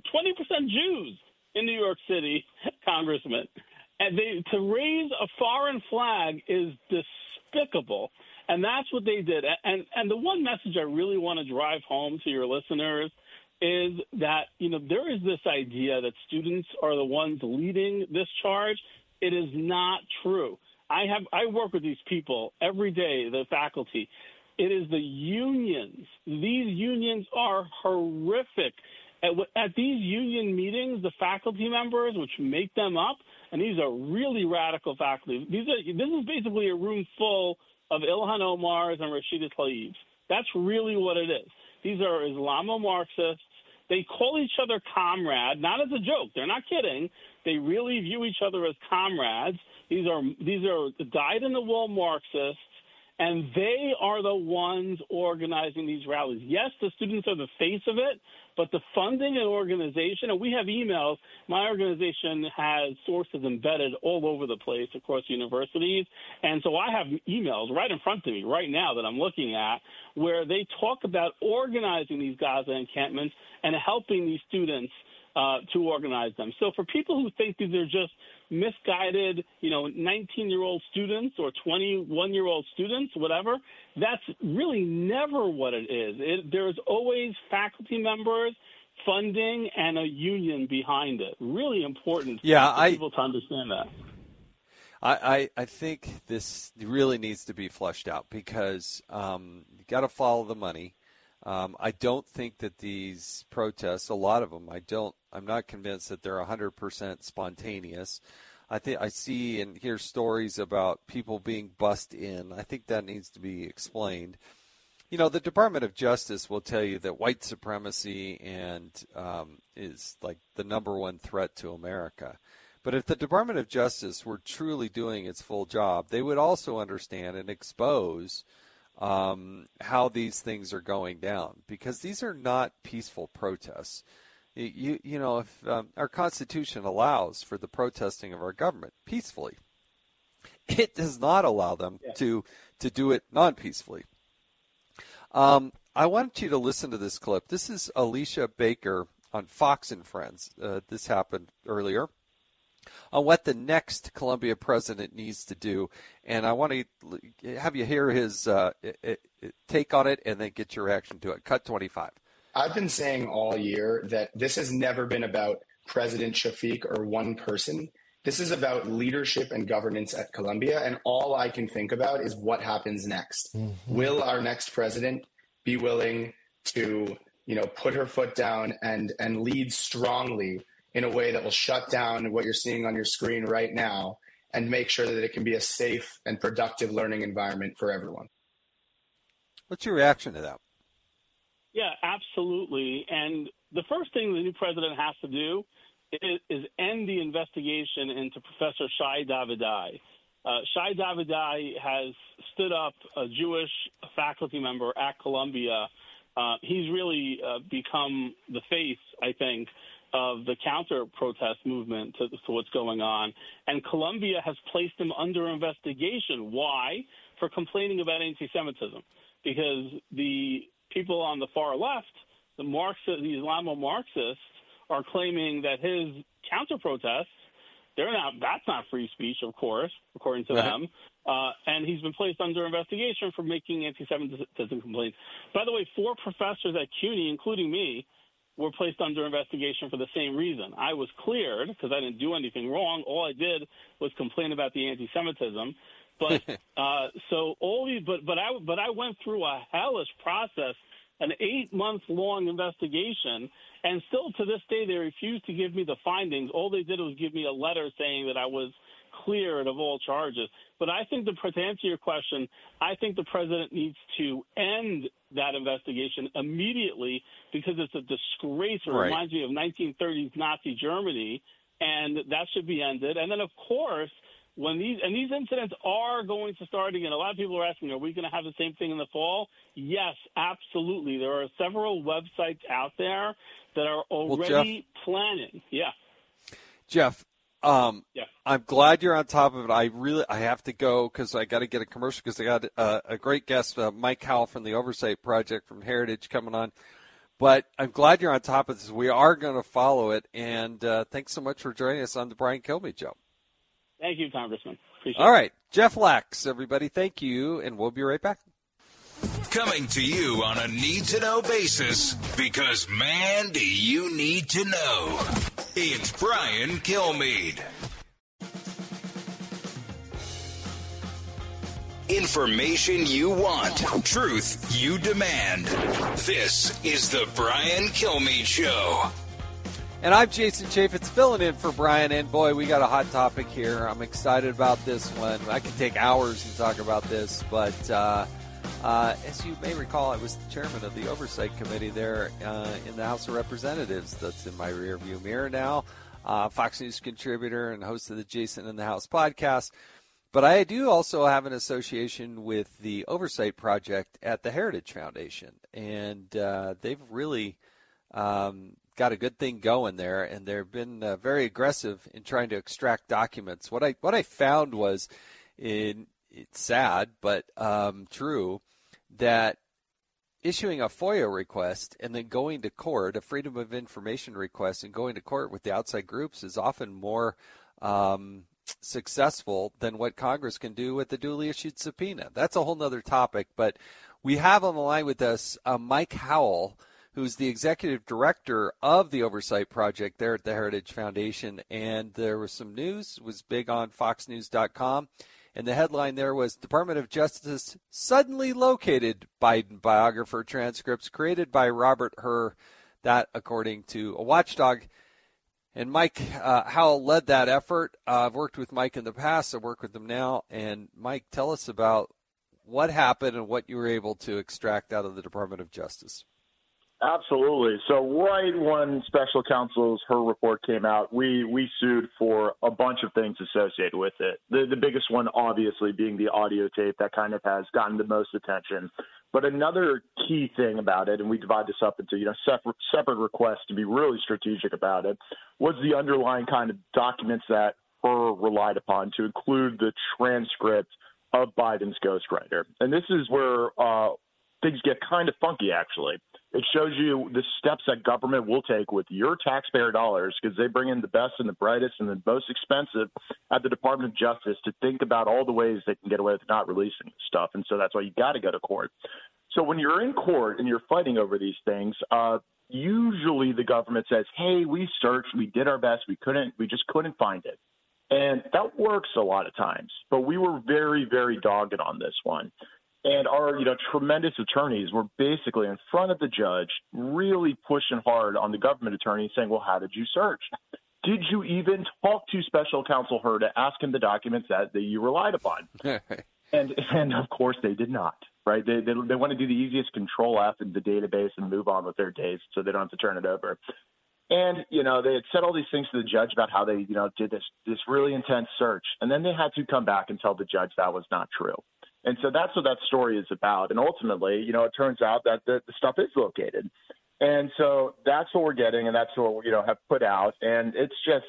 Speaker 5: Jews in New York City, Congressman, and to raise a foreign flag is despicable. And that's what they did. And the one message I really want to drive home to your listeners is that, there is this idea that students are the ones leading this charge. It is not true. I work with these people every day, the faculty. It is the unions. These unions are horrific. At these union meetings, the faculty members, which make them up, and these are really radical faculty. This is basically a room full of Ilhan Omars and Rashida Tlaibs. That's really what it is. These are Islamo-Marxists. They call each other comrade, not as a joke. They're not kidding. They really view each other as comrades. These are dyed-in-the-wool Marxists, and they are the ones organizing these rallies. Yes, the students are the face of it, but the funding and organization, and we have emails. My organization has sources embedded all over the place across universities, and so I have emails right in front of me right now that I'm looking at where they talk about organizing these Gaza encampments and helping these students to organize them. So for people who think these are just misguided, 19-year-old students or 21-year-old students, whatever, that's really never what it is. There's always faculty members, funding, and a union behind it. Really important for people to understand that.
Speaker 2: I think this really needs to be fleshed out because you got to follow the money. I don't think that these protests, a lot of them, I'm not convinced that they're 100% spontaneous. I see and hear stories about people being bussed in. I think that needs to be explained. The Department of Justice will tell you that white supremacy is like the number one threat to America. But if the Department of Justice were truly doing its full job, they would also understand and expose how these things are going down, because these are not peaceful protests. If our Constitution allows for the protesting of our government peacefully, it does not allow them to do it non-peacefully. I want you to listen to this clip. This is Alicia Baker on Fox and Friends. This happened earlier. On what the next Columbia president needs to do. And I want to have you hear his take on it and then get your reaction to it. Cut 25.
Speaker 6: I've been saying all year that this has never been about President Shafik or one person. This is about leadership and governance at Columbia. And all I can think about is what happens next. Mm-hmm. Will our next president be willing to, put her foot down and lead strongly in a way that will shut down what you're seeing on your screen right now and make sure that it can be a safe and productive learning environment for everyone?
Speaker 2: What's your reaction to that?
Speaker 5: Yeah, absolutely. And the first thing the new president has to do is end the investigation into Professor Shai Davidai. Shai Davidai has stood up a Jewish faculty member at Columbia. He's really become the face, I think, of the counter-protest movement to what's going on. And Columbia has placed him under investigation. Why? For complaining about anti-Semitism. Because the people on the far left, the Islamo-Marxists, are claiming that his counter-protests, that's not free speech, of course, according to them. And he's been placed under investigation for making anti-Semitism complaints. By the way, 4 professors at CUNY, including me, were placed under investigation for the same reason. I was cleared because I didn't do anything wrong. All I did was complain about the anti-Semitism. But I went through a hellish process an 8-month-long investigation, and still to this day they refuse to give me the findings. All they did was give me a letter saying that I was cleared of all charges. But I think, to answer your question, I think the president needs to end that investigation immediately because it's a disgrace. It reminds me of 1930s Nazi Germany, and that should be ended. And then, of course, when these incidents are going to start again, a lot of people are asking, are we going to have the same thing in the fall? Yes, absolutely. There are several websites out there that are already planning. Yeah.
Speaker 2: Jeff, I'm glad you're on top of it. I have to go because I got to get a commercial because I got a great guest, Mike Howell from the Oversight Project from Heritage coming on. But I'm glad you're on top of this. We are going to follow it. And thanks so much for joining us on the Brian Kilmeade Show.
Speaker 5: Thank you, Congressman. Appreciate
Speaker 2: All right. Jeff Lax, everybody, thank you. And we'll be right back.
Speaker 1: Coming to you on a need-to-know basis because, man, do you need to know. It's Brian Kilmeade. Information you want. Truth you demand. This is the Brian Kilmeade Show.
Speaker 2: And I'm Jason Chaffetz filling in for Brian. And, boy, we got a hot topic here. I'm excited about this one. I could take hours and talk about this, but as you may recall, I was the chairman of the Oversight Committee there in the House of Representatives. That's in my rearview mirror now. Fox News contributor and host of the Jason in the House podcast. But I do also have an association with the Oversight Project at the Heritage Foundation. And they've really got a good thing going there, and they've been very aggressive in trying to extract documents. What I found was, it's sad but true, that issuing a FOIA request and then going to court, a Freedom of Information request, and going to court with the outside groups is often more successful than what Congress can do with the duly issued subpoena. That's a whole nother topic, but we have on the line with us Mike Howell, who's the executive director of the Oversight Project there at the Heritage Foundation. And there was some news, was big on foxnews.com. And the headline there was, Department of Justice suddenly located Biden biographer transcripts created by Robert Hur. That, according to a watchdog. And Mike Howell led that effort. I've worked with Mike in the past. I work with him now. And, Mike, tell us about what happened and what you were able to extract out of the Department of Justice.
Speaker 7: Absolutely. So right when special counsel's Hur report came out, we sued for a bunch of things associated with it. The biggest one, obviously, being the audio tape that kind of has gotten the most attention. But another key thing about it, and we divide this up into separate requests to be really strategic about it, was the underlying kind of documents that Hur relied upon to include the transcript of Biden's ghostwriter. And this is where things get kind of funky, actually. It shows you the steps that government will take with your taxpayer dollars, because they bring in the best and the brightest and the most expensive at the Department of Justice to think about all the ways they can get away with not releasing stuff. And so that's why you got to go to court. So when you're in court and you're fighting over these things, usually the government says, hey, we searched, we did our best, we just couldn't find it. And that works a lot of times. But we were very, very dogged on this one. And our, tremendous attorneys were basically in front of the judge, really pushing hard on the government attorney, saying, well, how did you search? Did you even talk to special counsel Hur to ask him the documents that you relied upon? And of course, they did not, right? They want to do the easiest Control F in the database and move on with their days so they don't have to turn it over. And, they had said all these things to the judge about how they, did this really intense search. And then they had to come back and tell the judge that was not true. And so that's what that story is about. And ultimately, it turns out that the stuff is located. And so that's what we're getting, and that's what we, have put out. And it's just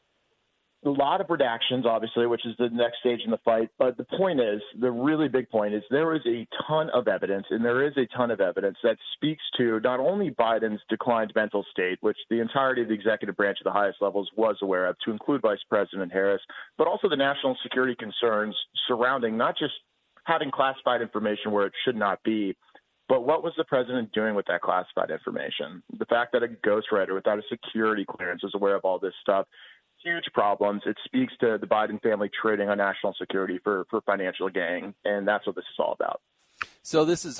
Speaker 7: a lot of redactions, obviously, which is the next stage in the fight. But the point is, the really big point is there is a ton of evidence, and there is a ton of evidence that speaks to not only Biden's declined mental state, which the entirety of the executive branch at the highest levels was aware of, to include Vice President Harris, but also the national security concerns surrounding not just having classified information where it should not be, but what was the president doing with that classified information? The fact that a ghostwriter without a security clearance was aware of all this stuff, huge problems. It speaks to the Biden family trading on national security for financial gain, and that's what this is all about.
Speaker 2: So this is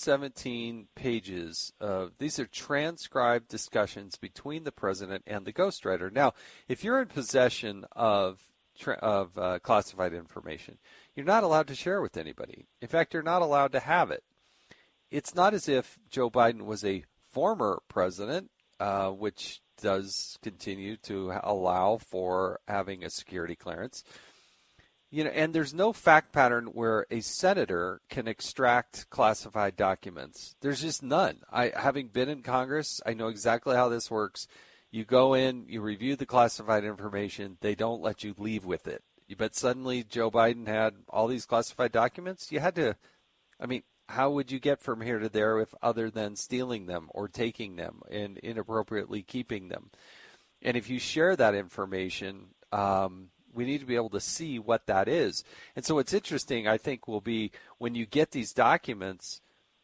Speaker 2: 117 pages of, these are transcribed discussions between the president and the ghostwriter. Now, if you're in possession of classified information, you're not allowed to share it with anybody. In fact, you're not allowed to have it. It's not as if Joe Biden was a former president, which does continue to allow for having a security clearance. And there's no fact pattern where a senator can extract classified documents. There's just none. Having been in Congress, I know exactly how this works. You go in, you review the classified information, they don't let you leave with it. But suddenly Joe Biden had all these classified documents. You had to, how would you get from here to there if other than stealing them or taking them and inappropriately keeping them? And if you share that information, we need to be able to see what that is. And so what's interesting, I think, will be when you get these documents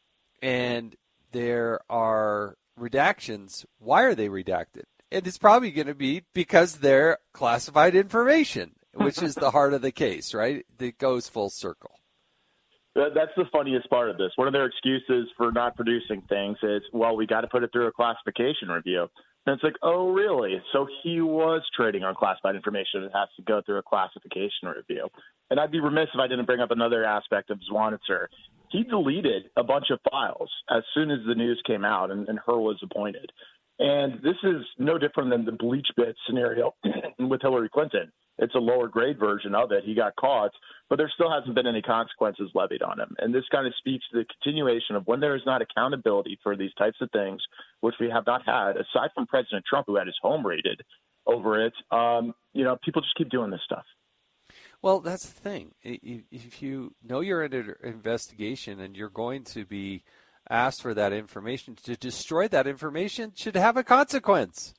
Speaker 2: and there are redactions, why are they redacted? And it's probably going to be because they're classified information, which is the heart of the case, right? It goes full circle.
Speaker 7: That's the funniest part of this. One of their excuses for not producing things is, well, we got to put it through a classification review. And it's like, oh, really? So he was trading on classified information. It has to go through a classification review. And I'd be remiss if I didn't bring up another aspect of Zwanitzer. He deleted a bunch of files as soon as the news came out and Hur was appointed. And this is no different than the bleach bit scenario with Hillary Clinton. It's a lower grade version of it. He got caught, but there still hasn't been any consequences levied on him. And this kind of speaks to the continuation of when there is not accountability for these types of things, which we have not had, aside from President Trump, who had his home raided over it. People just keep doing this stuff.
Speaker 2: Well, that's the thing. If you know you're in an investigation and you're going to be asked for that information, to destroy that information should have a consequence.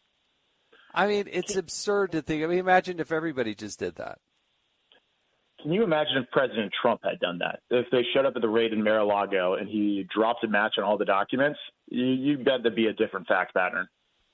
Speaker 2: It's absurd to think. Imagine if everybody just did that.
Speaker 7: Can you imagine if President Trump had done that? If they showed up at the raid in Mar-a-Lago and he dropped a match on all the documents, you bet there'd be a different fact pattern.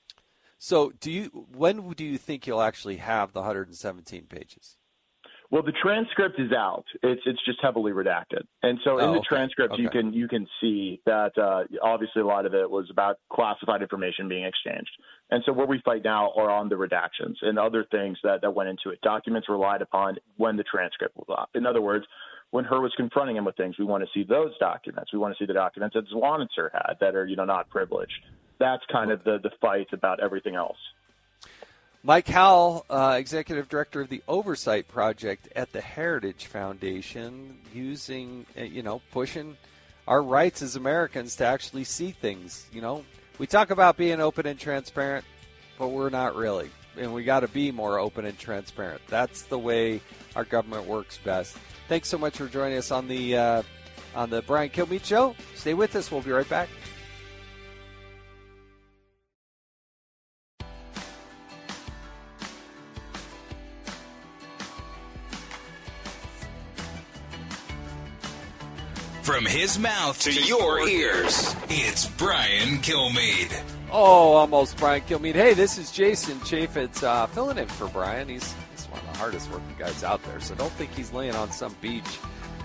Speaker 2: So when do you think you'll actually have the 117 pages?
Speaker 7: Well, the transcript is out. It's just heavily redacted. And so in the transcript, you can see that obviously a lot of it was about classified information being exchanged. And so where we fight now are on the redactions and other things that went into it. Documents relied upon when the transcript was up. In other words, when Hur was confronting him with things, we want to see those documents. We want to see the documents that Zwanitzer had that are, not privileged. That's kind of the fight about everything else.
Speaker 2: Mike Howell, Executive Director of the Oversight Project at the Heritage Foundation, pushing our rights as Americans to actually see things. We talk about being open and transparent, but we're not really. And we got to be more open and transparent. That's the way our government works best. Thanks so much for joining us on the Brian Kilmeade Show. Stay with us. We'll be right back.
Speaker 1: From his mouth to your ears, it's Brian Kilmeade.
Speaker 2: Oh, almost Brian Kilmeade. Hey, this is Jason Chaffetz filling in for Brian. He's one of the hardest working guys out there, so don't think he's laying on some beach,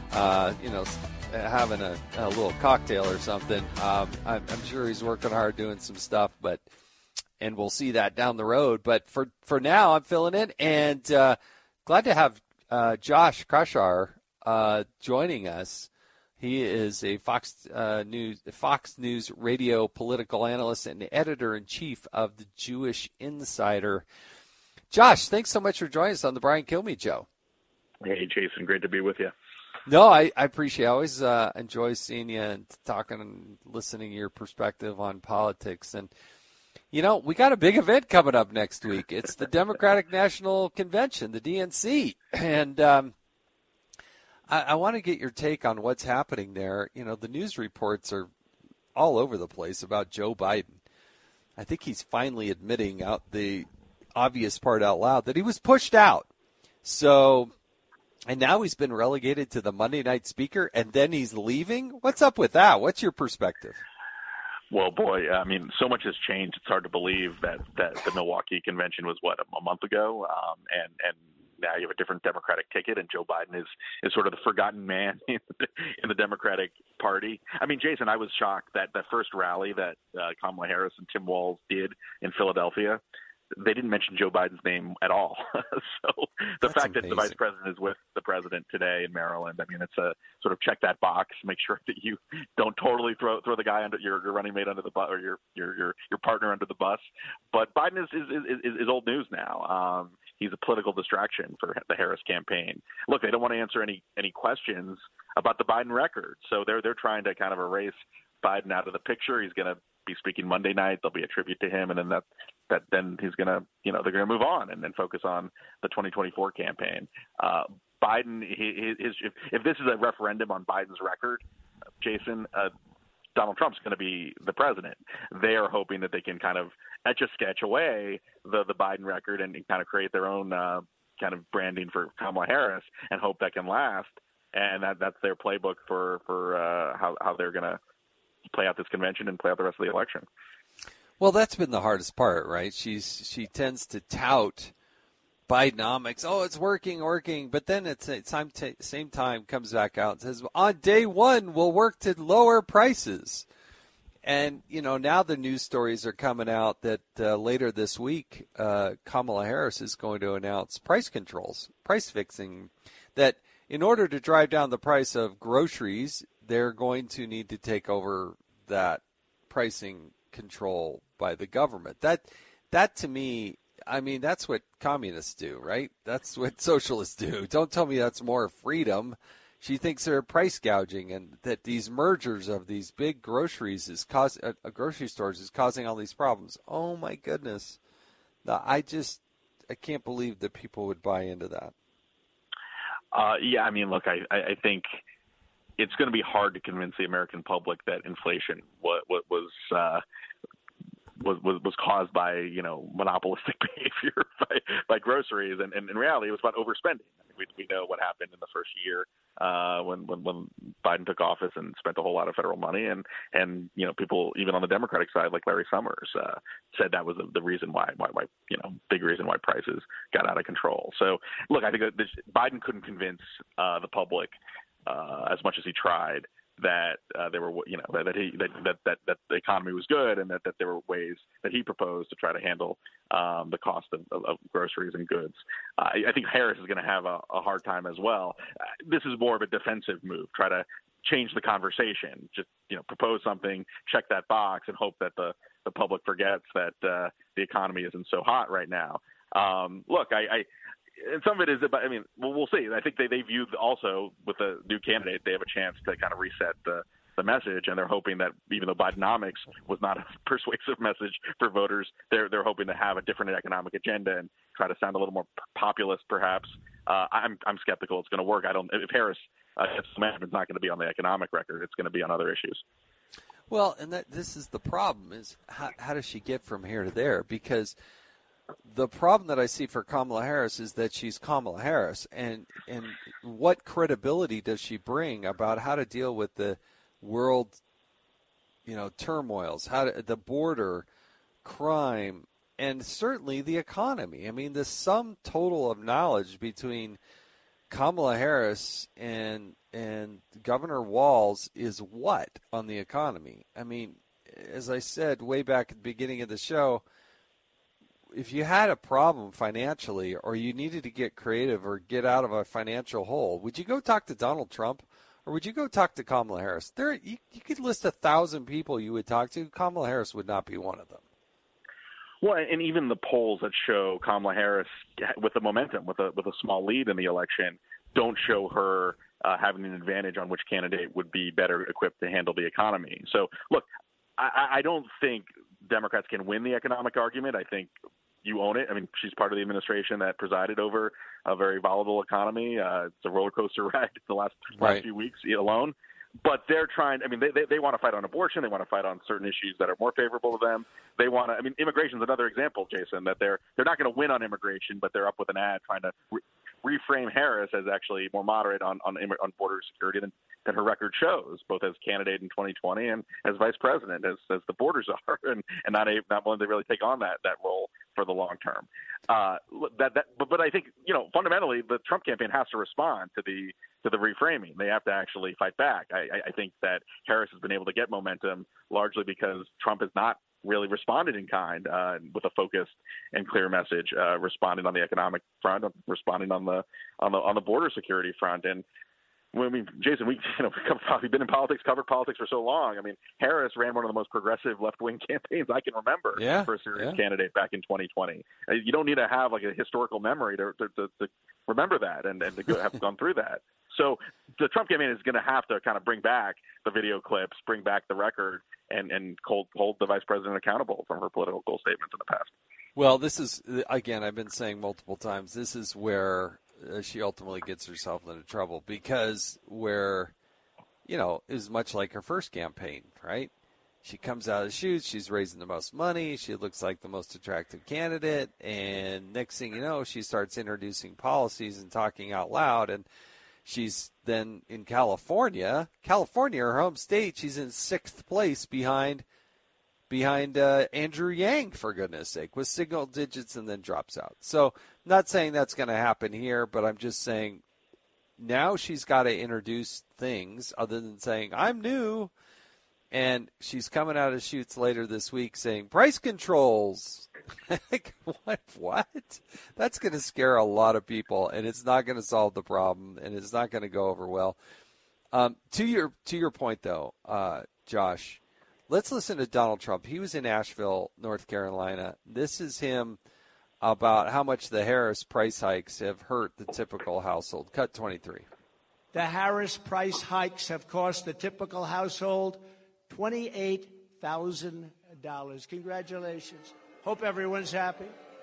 Speaker 2: having a little cocktail or something. I'm sure he's working hard doing some stuff, and we'll see that down the road. But for now, I'm filling in, and glad to have Josh Kashar joining us. He is a Fox News radio political analyst and editor-in-chief of the Jewish Insider. Josh, thanks so much for joining us on the Brian Kilmeade Show.
Speaker 8: Hey, Jason, great to be with you.
Speaker 2: No, I appreciate it. I always enjoy seeing you and talking and listening to your perspective on politics. And, we got a big event coming up next week. It's the Democratic National Convention, the DNC. And I want to get your take on what's happening there. The news reports are all over the place about Joe Biden. I think he's finally admitting out the obvious part out loud that he was pushed out. So, and now he's been relegated to the Monday night speaker, and then he's leaving? What's up with that? What's your perspective?
Speaker 8: Well, boy, so much has changed. It's hard to believe that the Milwaukee convention was, a month ago? And now you have a different Democratic ticket, and Joe Biden is sort of the forgotten man in the Democratic Party. I mean, Jason, I was shocked that first rally that Kamala Harris and Tim Walz did in Philadelphia, they didn't mention Joe Biden's name at all. So the fact that the vice president is with the president today in Maryland, I mean, it's a sort of check that box, make sure that you don't totally throw the guy under your running mate under the bus, or your partner under the bus. But Biden is old news now. He's a political distraction for the Harris campaign. Look, they don't want to answer any questions about the Biden record, so they're trying to kind of erase Biden out of the picture. He's going to be speaking Monday night. There'll be a tribute to him, and then then he's going to, they're going to move on and then focus on the 2024 campaign. Biden, if this is a referendum on Biden's record, Jason, Donald Trump's going to be the president. They are hoping that they can kind of etch a sketch away the Biden record and kind of create their own kind of branding for Kamala Harris and hope that can last. And that's their playbook for how they're going to play out this convention and play out the rest of the election.
Speaker 2: Well, that's been the hardest part, right? She tends to tout Bidenomics. Oh, it's working, but then at the same time comes back out and says, on day one, we'll work to lower prices. And, now the news stories are coming out that later this week, Kamala Harris is going to announce price controls, price fixing, that in order to drive down the price of groceries, they're going to need to take over that pricing control by the government. That to me, I mean, that's what communists do, right? That's what socialists do. Don't tell me that's more freedom. She thinks they're price gouging, and that these mergers of these big groceries grocery stores is causing all these problems. Oh my goodness. I can't believe that people would buy into that.
Speaker 8: Yeah, I mean, look, I think it's going to be hard to convince the American public that inflation was caused by monopolistic behavior by groceries, and in reality, it was about overspending. We know what happened in the first year when Biden took office and spent a whole lot of federal money, and people even on the Democratic side, like Larry Summers, said that was the reason why big reason why prices got out of control. So look, I think that Biden couldn't convince the public as much as he tried that there were that the economy was good, and that there were ways that he proposed to try to handle the cost of groceries and goods. I think Harris is going to have a hard time as well. This is more of a defensive move. Try to change the conversation. Just propose something, check that box, and hope that the public forgets that the economy isn't so hot right now. Look, and some of it is about, I mean, we'll see. I think they view also with the new candidate, they have a chance to kind of reset the message, and they're hoping that even though Bidenomics was not a persuasive message for voters, they're hoping to have a different economic agenda and try to sound a little more populist, perhaps. I'm skeptical it's going to work. If Harris gets the management's not going to be on the economic record, it's going to be on other issues.
Speaker 2: Well, and this is the problem: is how does she get from here to there? Because the problem that I see for Kamala Harris is that she's Kamala Harris, and what credibility does she bring about how to deal with the world, turmoils, the border, crime, and certainly the economy. I mean, the sum total of knowledge between Kamala Harris and Governor Walz is what on the economy? I mean, as I said way back at the beginning of the show, if you had a problem financially or you needed to get creative or get out of a financial hole, would you go talk to Donald Trump or would you go talk to Kamala Harris? You could list 1,000 people you would talk to. Kamala Harris would not be one of them.
Speaker 8: Well, and even the polls that show Kamala Harris with the momentum, with a small lead in the election, don't show her having an advantage on which candidate would be better equipped to handle the economy. So, look, I don't think Democrats can win the economic argument. I think you own it. I mean, she's part of the administration that presided over a very volatile economy. It's a roller coaster ride the last few weeks alone. But they're trying – I mean, they want to fight on abortion. They want to fight on certain issues that are more favorable to them. they want to. I mean, immigration is another example, Jason, that they're not going to win on immigration, but they're up with an ad trying to reframe Harris as actually more moderate on border security than her record shows, both as candidate in 2020 and as vice president, as the borders are, and not willing to really take on that role for the long term. But I think, fundamentally, the Trump campaign has to respond to the reframing. They have to actually fight back. I think that Harris has been able to get momentum largely because Trump has not really responded in kind with a focused and clear message, responding on the economic front, responding on the border security front. And I mean, Jason, we've been in politics, covered politics for so long. I mean, Harris ran one of the most progressive left-wing campaigns I can remember for a serious candidate back in 2020. You don't need to have like a historical memory to remember that and to have gone through that. So the Trump campaign is going to have to kind of bring back the video clips, bring back the record, and hold the vice president accountable for her political statements in the past.
Speaker 2: Well, this is, again, I've been saying multiple times, this is where she ultimately gets herself into trouble because it was much like her first campaign, right? She comes out of the chutes, she's raising the most money, she looks like the most attractive candidate, and next thing you know, she starts introducing policies and talking out loud, and she's then in California, her home state, she's in 6th place behind Andrew Yang, for goodness sake, with single digits and then drops out. So not saying that's going to happen here, but I'm just saying now she's got to introduce things other than saying, I'm new. And she's coming out of shoots later this week saying, price controls. Like, what? That's going to scare a lot of people, and it's not going to solve the problem, and it's not going to go over well. To your point, though, Josh, let's listen to Donald Trump. He was in Asheville, North Carolina. This is him about how much the Harris price hikes have hurt the typical household. Cut 23.
Speaker 4: The Harris price hikes have cost the typical household $28,000. Congratulations. Hope everyone's happy.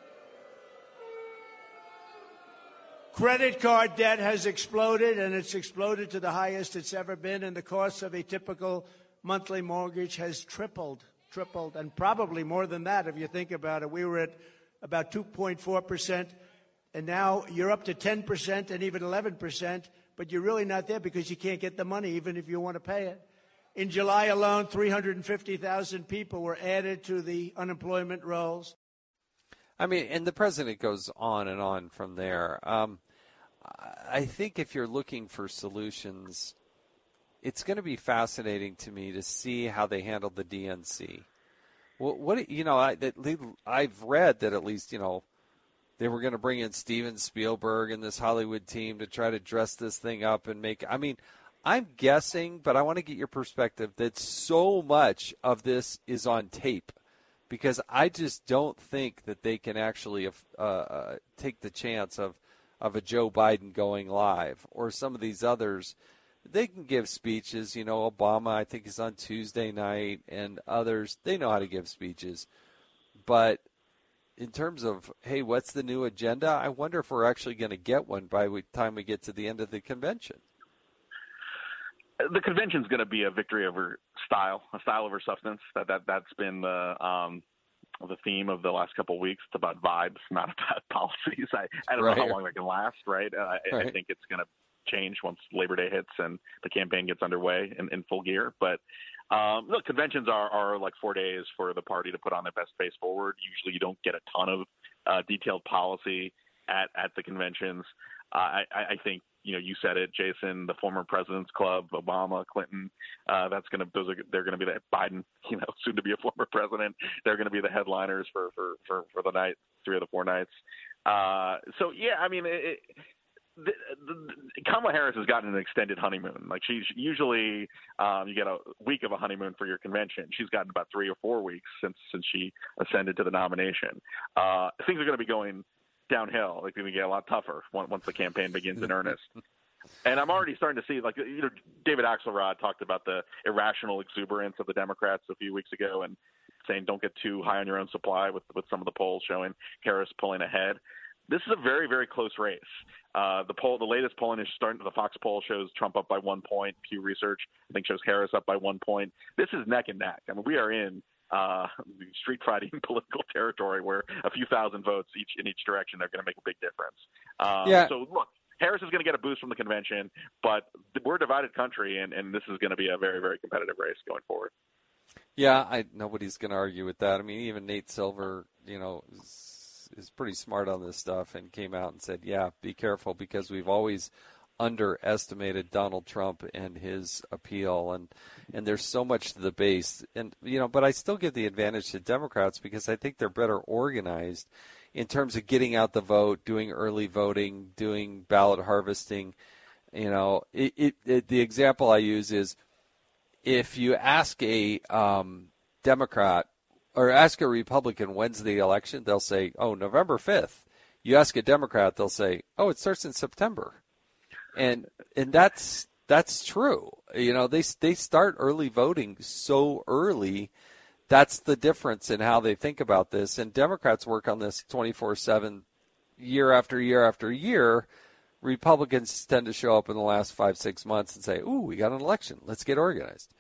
Speaker 4: Credit card debt has exploded, and it's exploded to the highest it's ever been, and the cost of a typical monthly mortgage has tripled, and probably more than that if you think about it. We were at about 2.4%, and now you're up to 10% and even 11%, but you're really not there because you can't get the money even if you want to pay it. In July alone, 350,000 people were added to the unemployment rolls.
Speaker 2: I mean, and the president goes on and on from there. I think if you're looking for solutions, it's going to be fascinating to me to see how they handle the DNC. I've read that at least, they were going to bring in Steven Spielberg and this Hollywood team to try to dress this thing up and make. I mean, I'm guessing, but I want to get your perspective that so much of this is on tape, because I just don't think that they can actually take the chance of a Joe Biden going live or some of these others. They can give speeches. Obama, I think, is on Tuesday night, and others, they know how to give speeches. But in terms of, hey, what's the new agenda, I wonder if we're actually going to get one by the time we get to the end of the convention.
Speaker 8: The convention's going to be a victory over style, a style over substance. That's been the theme of the last couple of weeks. It's about vibes, not about policies. I don't know how long that can last, right? I think it's going to change once Labor Day hits and the campaign gets underway in full gear. But look, conventions are like 4 days for the party to put on their best face forward. Usually you don't get a ton of detailed policy at the conventions. I think, you said it, Jason, the former president's club, Obama, Clinton, they're going to be the Biden, soon to be a former president. They're going to be the headliners for the night, 3 of the 4 nights. So yeah, I mean, Kamala Harris has gotten an extended honeymoon. Like, she's usually you get a week of a honeymoon for your convention. She's gotten about 3 or 4 weeks since she ascended to the nomination. Things are going to be going downhill. Like, going to get a lot tougher once the campaign begins in earnest. And I'm already starting to see, David Axelrod talked about the irrational exuberance of the Democrats a few weeks ago and saying don't get too high on your own supply with some of the polls showing Harris pulling ahead. This is a very, very close race. The latest polling is starting. The Fox poll shows Trump up by 1 point. Pew Research, I think, shows Harris up by 1 point. This is neck and neck. I mean, we are in street fighting political territory where a few thousand votes in each direction are going to make a big difference. So look, Harris is going to get a boost from the convention, but we're a divided country, and this is going to be a very, very competitive race going forward.
Speaker 2: Yeah, nobody's going to argue with that. I mean, even Nate Silver, is pretty smart on this stuff and came out and said, yeah, be careful because we've always underestimated Donald Trump and his appeal, and there's so much to the base. And but I still give the advantage to Democrats because I think they're better organized in terms of getting out the vote, doing early voting, doing ballot harvesting. The example I use is if you ask a Democrat or ask a Republican when's the election, they'll say, oh, November 5th. You ask a Democrat, they'll say, oh, it starts in September. And that's true. They start early voting so early. That's the difference in how they think about this. And Democrats work on this 24/7, year after year after year. Republicans tend to show up in the last 5-6 months and say, ooh, we got an election. Let's get organized.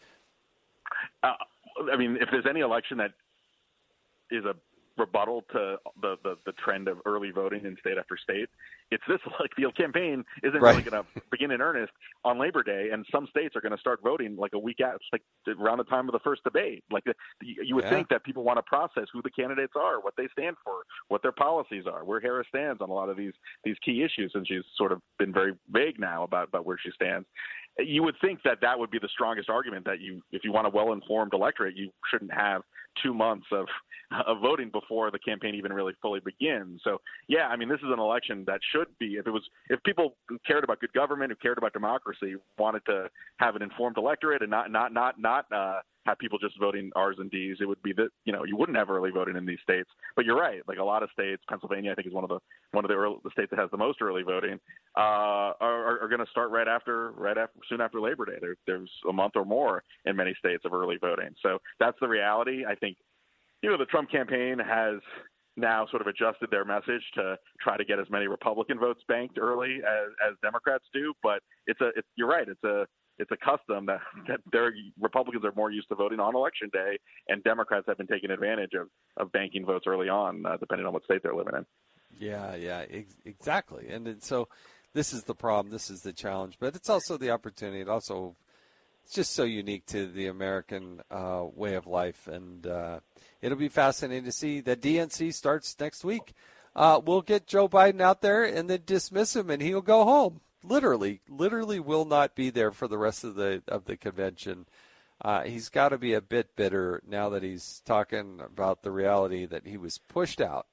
Speaker 8: If there's any election that is a rebuttal to the trend of early voting in state after state, it's this. Like, the campaign isn't really going to begin in earnest on Labor Day, and some states are going to start voting like a week out, like around the time of the first debate. Like, you would think that people want to process who the candidates are, what they stand for, what their policies are, where Harris stands on a lot of these key issues, and she's sort of been very vague now about where she stands. You would think that would be the strongest argument, that if you want a well-informed electorate, you shouldn't have 2 months of voting before the campaign even really fully begins. So, yeah, this is an election that should be, if people who cared about good government, who cared about democracy, wanted to have an informed electorate and not have people just voting R's and D's, it would be that, you wouldn't have early voting in these states. But you're right. Like, a lot of states, Pennsylvania, I think, is one of the states that has the most early voting, are going to start soon after Labor Day. There's a month or more in many states of early voting. So that's the reality. I think, the Trump campaign has now sort of adjusted their message to try to get as many Republican votes banked early as Democrats do. But you're right. It's a custom that Republicans are more used to voting on Election Day, and Democrats have been taking advantage of banking votes early on, depending on what state they're living in.
Speaker 2: Yeah, exactly. And so this is the problem. This is the challenge. But it's also the opportunity. It's just so unique to the American way of life. And it'll be fascinating to see. The DNC starts next week. We'll get Joe Biden out there and then dismiss him, and he'll go home. Literally will not be there for the rest of the convention. He's got to be a bit bitter now that he's talking about the reality that he was pushed out.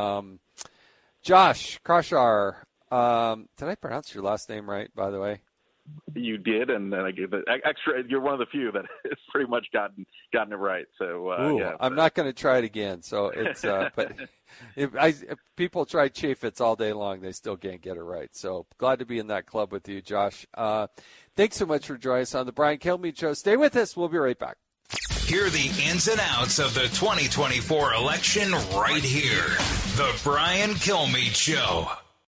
Speaker 2: Josh Kroshar, did I pronounce your last name right, by the way?
Speaker 8: You did, and then I gave the extra. You're one of the few that has pretty much gotten it right. So yeah,
Speaker 2: I'm not going to try it again. So it's but if people try Chaffetz all day long, they still can't get it right. So glad to be in that club with you, Josh. Thanks so much for joining us on the Brian Kilmeade Show. Stay with us. We'll be right back.
Speaker 1: Hear the ins and outs of the 2024 election right here. The Brian Kilmeade Show.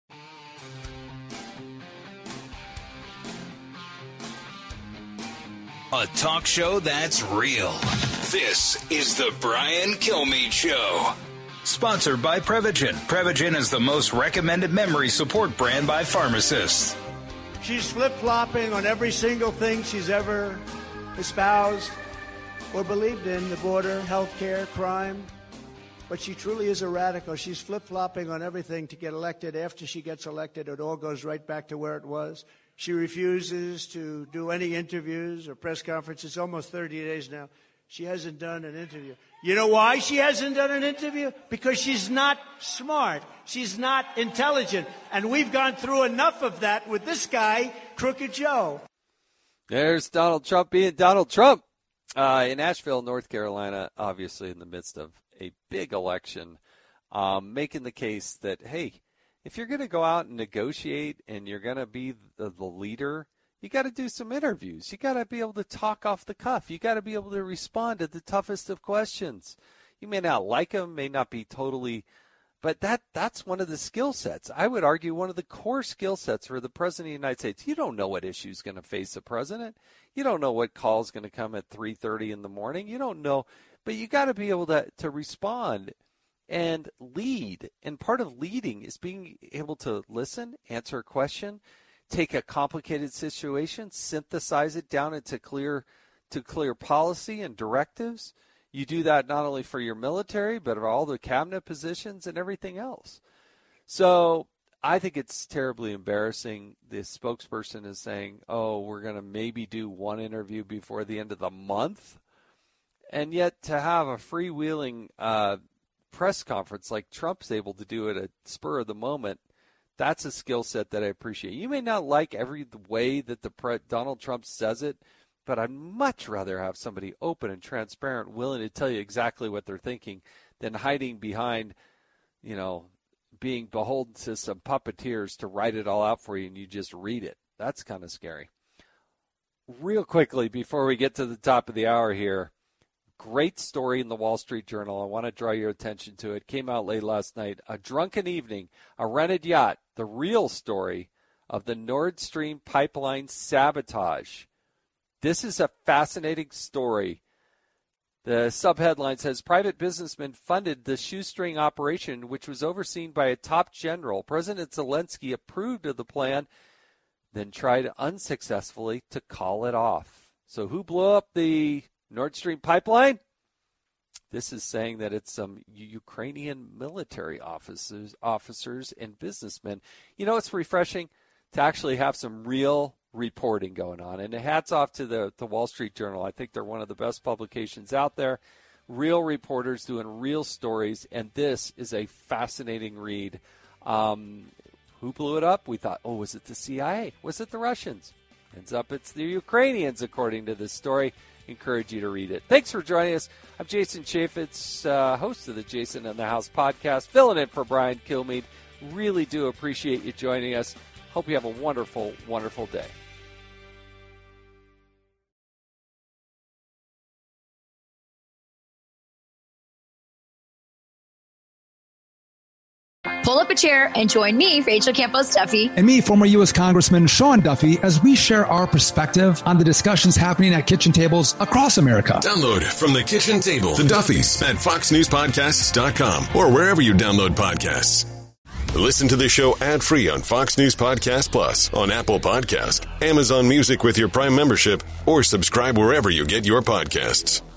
Speaker 1: A talk show that's real. This is the Brian Kilmeade Show. Sponsored by Prevagen. Prevagen is the most recommended memory support brand by pharmacists.
Speaker 4: She's flip-flopping on every single thing she's ever espoused or believed in, the border, healthcare, crime. But she truly is a radical. She's flip-flopping on everything to get elected. After she gets elected, it all goes right back to where it was. She refuses to do any interviews or press conferences. Almost 30 days now. She hasn't done an interview. You know why she hasn't done an interview? Because she's not smart. She's not intelligent. And we've gone through enough of that with this guy, Crooked Joe.
Speaker 2: There's Donald Trump being Donald Trump. In Asheville, North Carolina, obviously in the midst of a big election, making the case that, hey, if you're going to go out and negotiate and you're going to be the leader, you got to do some interviews. You got to be able to talk off the cuff. You got to be able to respond to the toughest of questions. You may not like them, may not be totally, but that's one of the skill sets. I would argue one of the core skill sets for the President of the United States. You don't know what issue is going to face the president. You don't know what call is going to come at 3:30 in the morning. You don't know. But you got to be able to respond and lead. And part of leading is being able to listen, answer a question, take a complicated situation, synthesize it down into clear policy and directives. You do that not only for your military, but for all the cabinet positions and everything else. So I think it's terribly embarrassing. The spokesperson is saying, we're going to maybe do one interview before the end of the month. And yet to have a freewheeling press conference like Trump's able to do at a spur of the moment, that's a skill set that I appreciate. You may not like every way that Donald Trump says it, but I'd much rather have somebody open and transparent, willing to tell you exactly what they're thinking, than hiding behind, being beholden to some puppeteers to write it all out for you and you just read it. That's kind of scary. Real quickly, before we get to the top of the hour here, great story in the Wall Street Journal. I want to draw your attention to it. Came out late last night. A drunken evening, a rented yacht, the real story of the Nord Stream pipeline sabotage. This is a fascinating story. The subheadline says, private businessmen funded the shoestring operation, which was overseen by a top general. President Zelensky approved of the plan, then tried unsuccessfully to call it off. So who blew up the Nord Stream pipeline? This is saying that it's some Ukrainian military officers and businessmen. It's refreshing to actually have some real reporting going on. And hats off to the Wall Street Journal. I think they're one of the best publications out there. Real reporters doing real stories, and this is a fascinating read. Who blew it up? We thought, was it the CIA? Was it the Russians? Ends up it's the Ukrainians, according to this story. Encourage you to read it. Thanks for joining us. I'm Jason Chaffetz, host of the Jason in the House podcast, filling in for Brian Kilmeade. Really do appreciate you joining us. Hope you have a wonderful, wonderful day.
Speaker 9: Pull up a chair and join me, Rachel Campos Duffy.
Speaker 10: And me, former U.S. Congressman Sean Duffy, as we share our perspective on the discussions happening at kitchen tables across America.
Speaker 23: Download From the Kitchen Table, the Duffys at foxnewspodcasts.com or wherever you download podcasts. Listen to the show ad-free on Fox News Podcast Plus, on Apple Podcast, Amazon Music with your Prime membership, or subscribe wherever you get your podcasts.